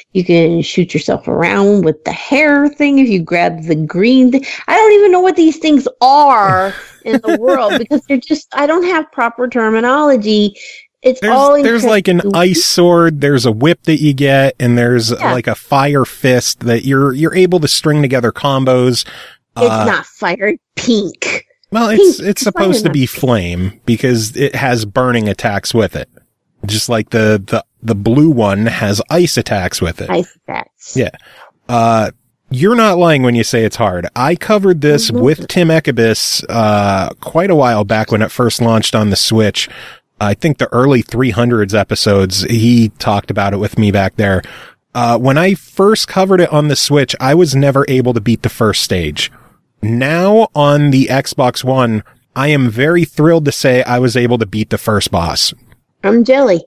You can shoot yourself around with the hair thing if you grab the green thing. I don't even know what these things are in the world because they're just, I don't have proper terminology. There's like an ice sword, there's a whip that you get, and there's like a fire fist that you're able to string together combos. It's not fire, pink. Well, it's supposed to be flame because it has burning attacks with it. Just like the blue one has ice attacks with it. Ice attacks. Yeah. You're not lying when you say it's hard. I covered this with Tim Ekibis quite a while back when it first launched on the Switch. I think the early 300s episodes, he talked about it with me back there. When I first covered it on the Switch, I was never able to beat the first stage. Now on the Xbox One, I am very thrilled to say I was able to beat the first boss. I'm jelly.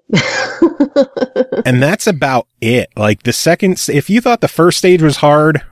And that's about it. Like if you thought the first stage was hard,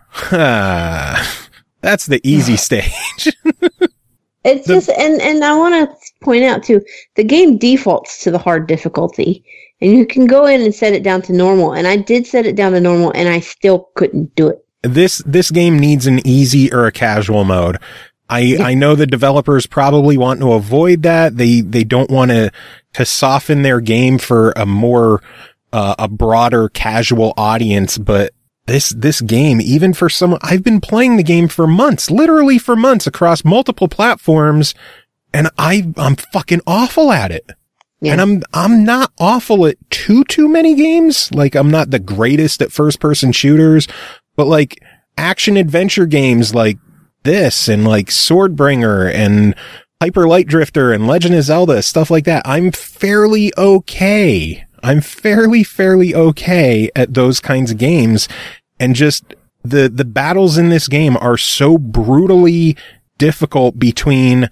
that's the easy stage. It's just, and I want to point out too, the game defaults to the hard difficulty, and you can go in and set it down to normal. And I did set it down to normal, and I still couldn't do it. This game needs an easy or a casual mode. I know the developers probably want to avoid that. They don't want to soften their game for a more, a broader casual audience, but this game, even for someone, I've been playing the game for months, literally for months across multiple platforms, and I'm fucking awful at it. Yeah. And I'm not awful at too many games. Like, I'm not the greatest at first person shooters, but like action adventure games like this and like Swordbringer and Hyper Light Drifter and Legend of Zelda, stuff like that, I'm fairly okay. I'm fairly okay at those kinds of games. And just the battles in this game are so brutally difficult between,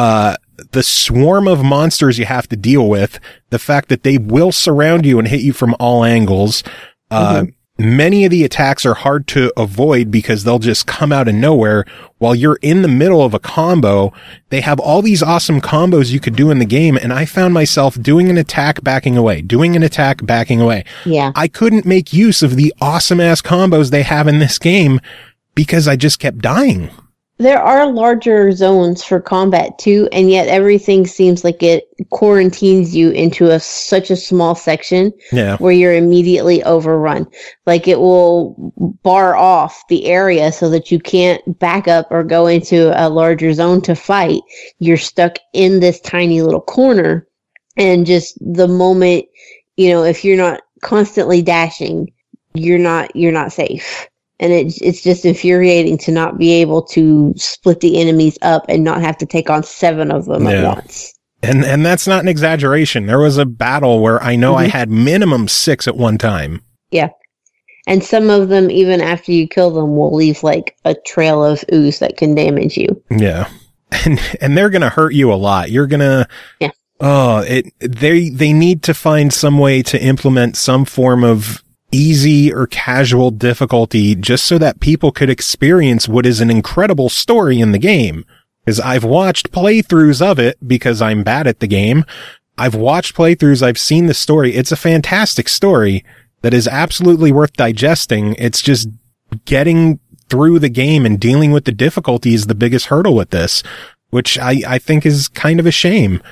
the swarm of monsters you have to deal with, the fact that they will surround you and hit you from all angles. Many of the attacks are hard to avoid because they'll just come out of nowhere while you're in the middle of a combo. They have all these awesome combos you could do in the game, and I found myself doing an attack, backing away, doing an attack, backing away. Yeah. I couldn't make use of the awesome ass combos they have in this game because I just kept dying. There are larger zones for combat too, and yet everything seems like it quarantines you into such a small section where you're immediately overrun. Like it will bar off the area so that you can't back up or go into a larger zone to fight. You're stuck in this tiny little corner, and just the moment, if you're not constantly dashing, you're not safe. And it's just infuriating to not be able to split the enemies up and not have to take on 7 of them at once. And that's not an exaggeration. There was a battle where I know I had minimum 6 at one time. Yeah. And some of them, even after you kill them, will leave like a trail of ooze that can damage you. Yeah. And they're going to hurt you a lot. You're going to... Yeah. Oh, they need to find some way to implement some form of easy or casual difficulty just so that people could experience what is an incredible story in the game. Because I've watched playthroughs of it because I'm bad at the game. I've watched playthroughs. I've seen the story. It's a fantastic story that is absolutely worth digesting. It's just getting through the game and dealing with the difficulty is the biggest hurdle with this, which I think is kind of a shame.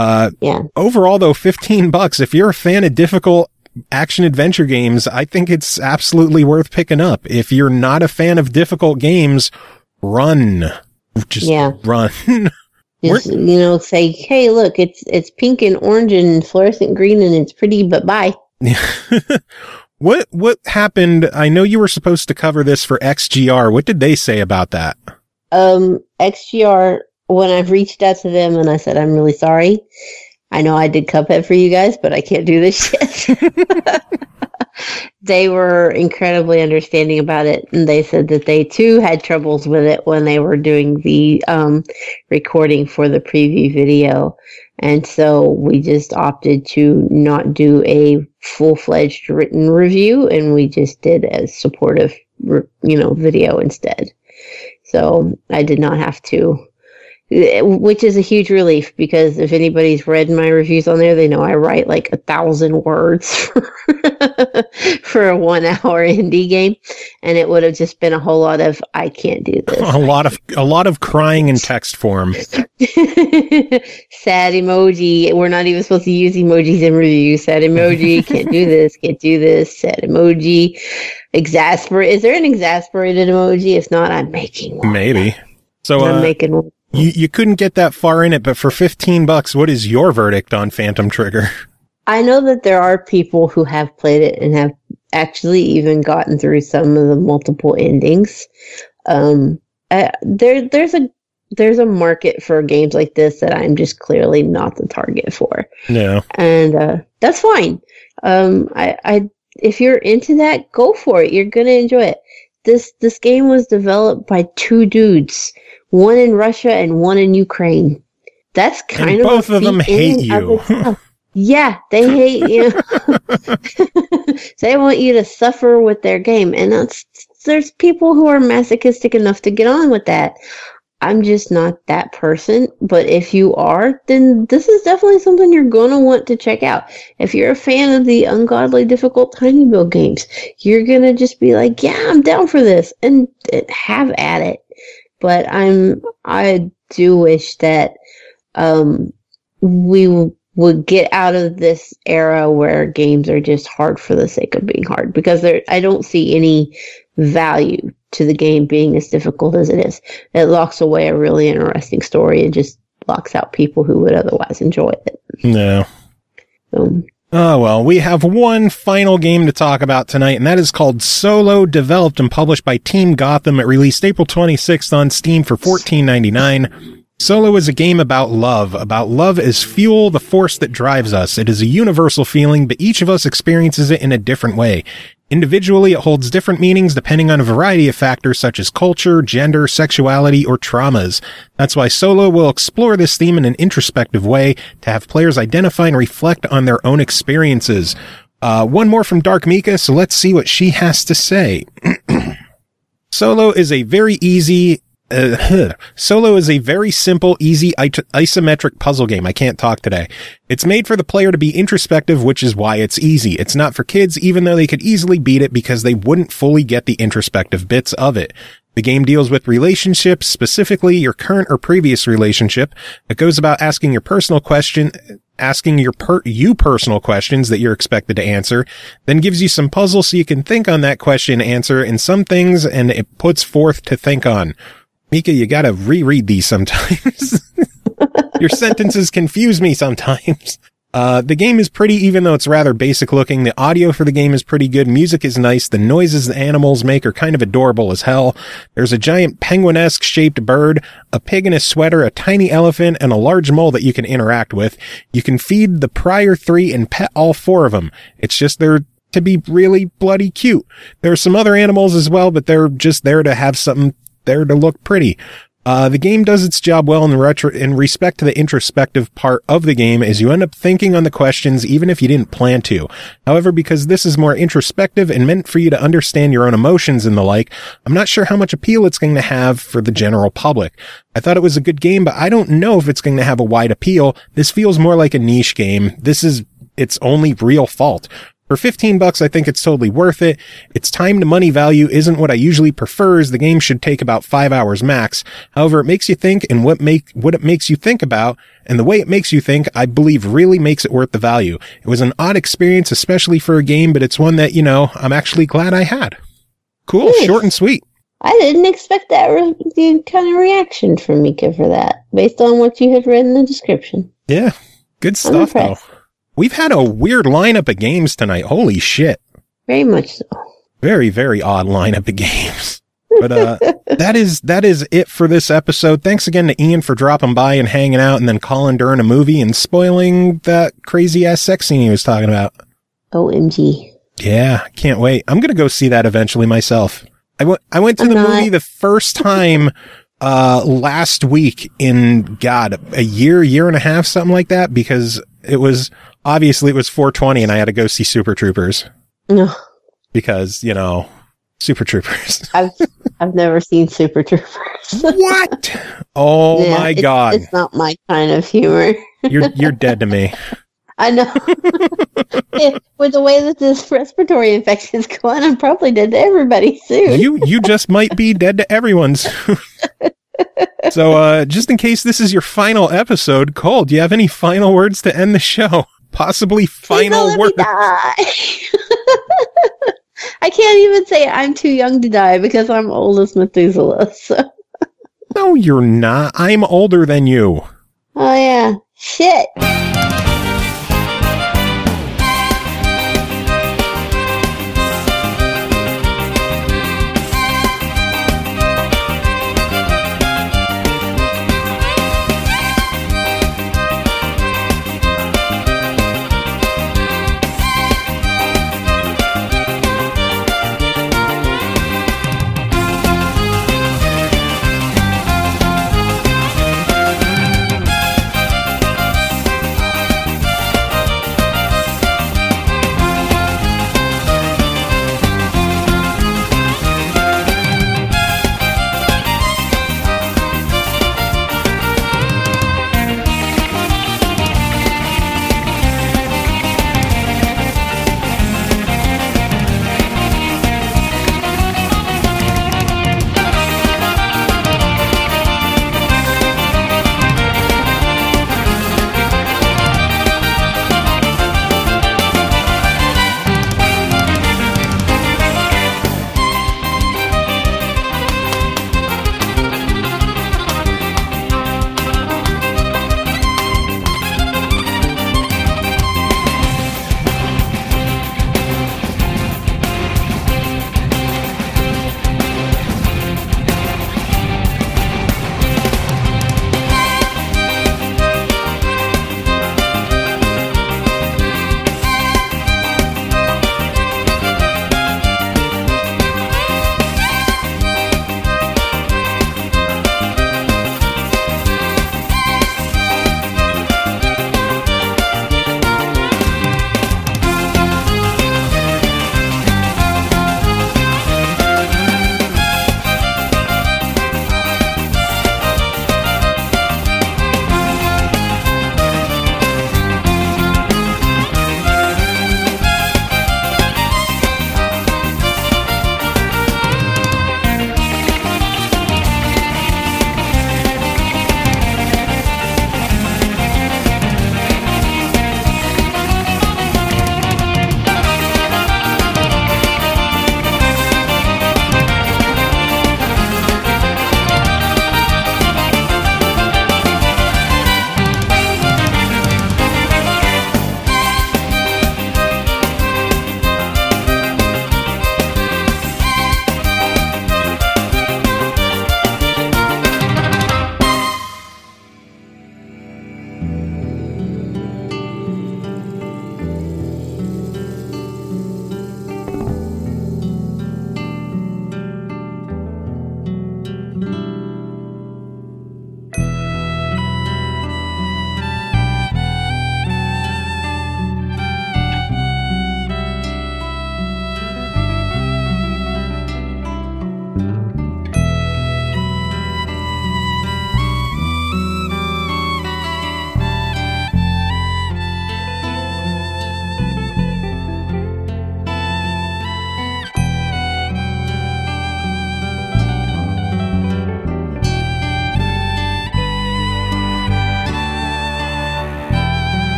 Overall though, $15, if you're a fan of difficult action adventure games, I think it's absolutely worth picking up. If you're not a fan of difficult games, run. Just run. Just, say, hey, look, it's pink and orange and fluorescent green and it's pretty, but bye. What happened? I know you were supposed to cover this for XGR. What did they say about that? XGR, when I've reached out to them and I said, I'm really sorry. I know I did Cuphead for you guys, but I can't do this shit. They were incredibly understanding about it, and they said that they too had troubles with it when they were doing the recording for the preview video. And so we just opted to not do a full-fledged written review, and we just did a supportive, video instead. So I did not have to which is a huge relief because if anybody's read my reviews on there, they know I write like 1,000 words for a 1 hour indie game, and it would have just been a whole lot of I can't do this. A lot of crying in text form. Sad emoji. We're not even supposed to use emojis in reviews. Sad emoji. Can't do this. Can't do this. Sad emoji. Exasperate. Is there an exasperated emoji? If not, I'm making one. Maybe. So I'm making one. You couldn't get that far in it, but for $15, what is your verdict on Phantom Trigger? I know that there are people who have played it and have actually even gotten through some of the multiple endings. There's a market for games like this that I'm just clearly not the target for. No. And that's fine. If you're into that, go for it. You're gonna enjoy it. This game was developed by two dudes, one in Russia and one in Ukraine. That's kind and of both of them hate you. Yeah, they hate you. They want you to suffer with their game, and there's people who are masochistic enough to get on with that. I'm just not that person, but if you are, then this is definitely something you're going to want to check out. If you're a fan of the ungodly difficult tiny build games, you're going to just be like, yeah, I'm down for this, and have at it. But I do wish that we would get out of this era where games are just hard for the sake of being hard, because I don't see any value to the game being as difficult as it is. It locks away a really interesting story and just locks out people who would otherwise enjoy it. No. So, Oh, well, we have one final game to talk about tonight, and that is called Solo, developed and published by Team Gotham. It released April 26th on Steam for $14.99. Solo is a game about love as fuel, the force that drives us. It is a universal feeling, but each of us experiences it in a different way. Individually, it holds different meanings depending on a variety of factors such as culture, gender, sexuality, or traumas. That's why Solo will explore this theme in an introspective way to have players identify and reflect on their own experiences. One more from Dark Mika, so let's see what she has to say. Solo is a very simple, easy isometric puzzle game. I can't talk today. It's made for the player to be introspective, which is why it's easy. It's not for kids, even though they could easily beat it because they wouldn't fully get the introspective bits of it. The game deals with relationships, specifically your current or previous relationship. It goes about asking your personal questions that you're expected to answer, then gives you some puzzles so you can think on that question, answer, and some things, and it puts forth to think on. Mika, you gotta reread these sometimes. Your sentences confuse me sometimes. The game is pretty, even though it's rather basic looking. The audio for the game is pretty good. Music is nice. The noises the animals make are kind of adorable as hell. There's a giant penguin-esque shaped bird, a pig in a sweater, a tiny elephant, and a large mole that you can interact with. You can feed the prior 3 and pet all 4 of them. It's just they're to be really bloody cute. There are some other animals as well, but they're just there to have something there to look pretty. The game does its job well in respect to the introspective part of the game, as you end up thinking on the questions even if you didn't plan to. However, because this is more introspective and meant for you to understand your own emotions and the like, I'm not sure how much appeal it's going to have for the general public. I thought it was a good game, but I don't know if it's going to have a wide appeal. This feels more like a niche game. This is its only real fault. For $15, I think it's totally worth it. Its time to money value isn't what I usually prefer, as the game should take about 5 hours max. However, it makes you think, and what it makes you think about, and the way it makes you think, I believe really makes it worth the value. It was an odd experience, especially for a game, but it's one that, I'm actually glad I had. Cool, short and sweet. I didn't expect that kind of reaction from Mika for that, based on what you had read in the description. Yeah, good stuff, though. We've had a weird lineup of games tonight. Holy shit. Very much so. Very, very odd lineup of games. But that is it for this episode. Thanks again to Ian for dropping by and hanging out and then calling during a movie and spoiling that crazy-ass sex scene he was talking about. OMG. Yeah, can't wait. I'm going to go see that eventually myself. I went to the movie the first time last week in, a year and a half, something like that, because it was 420 and I had to go see Super Troopers. No. Because, Super Troopers. I've never seen Super Troopers. What? Oh Yeah, my God. It's not my kind of humor. You're dead to me. I know. With the way that this respiratory infection is going, I'm probably dead to everybody soon. You just might be dead to everyone soon. So, just in case this is your final episode, Cole, do you have any final words to end the show? Possibly final words. I can't even say I'm too young to die because I'm old as Methuselah. So. No, you're not. I'm older than you. Oh, yeah. Shit.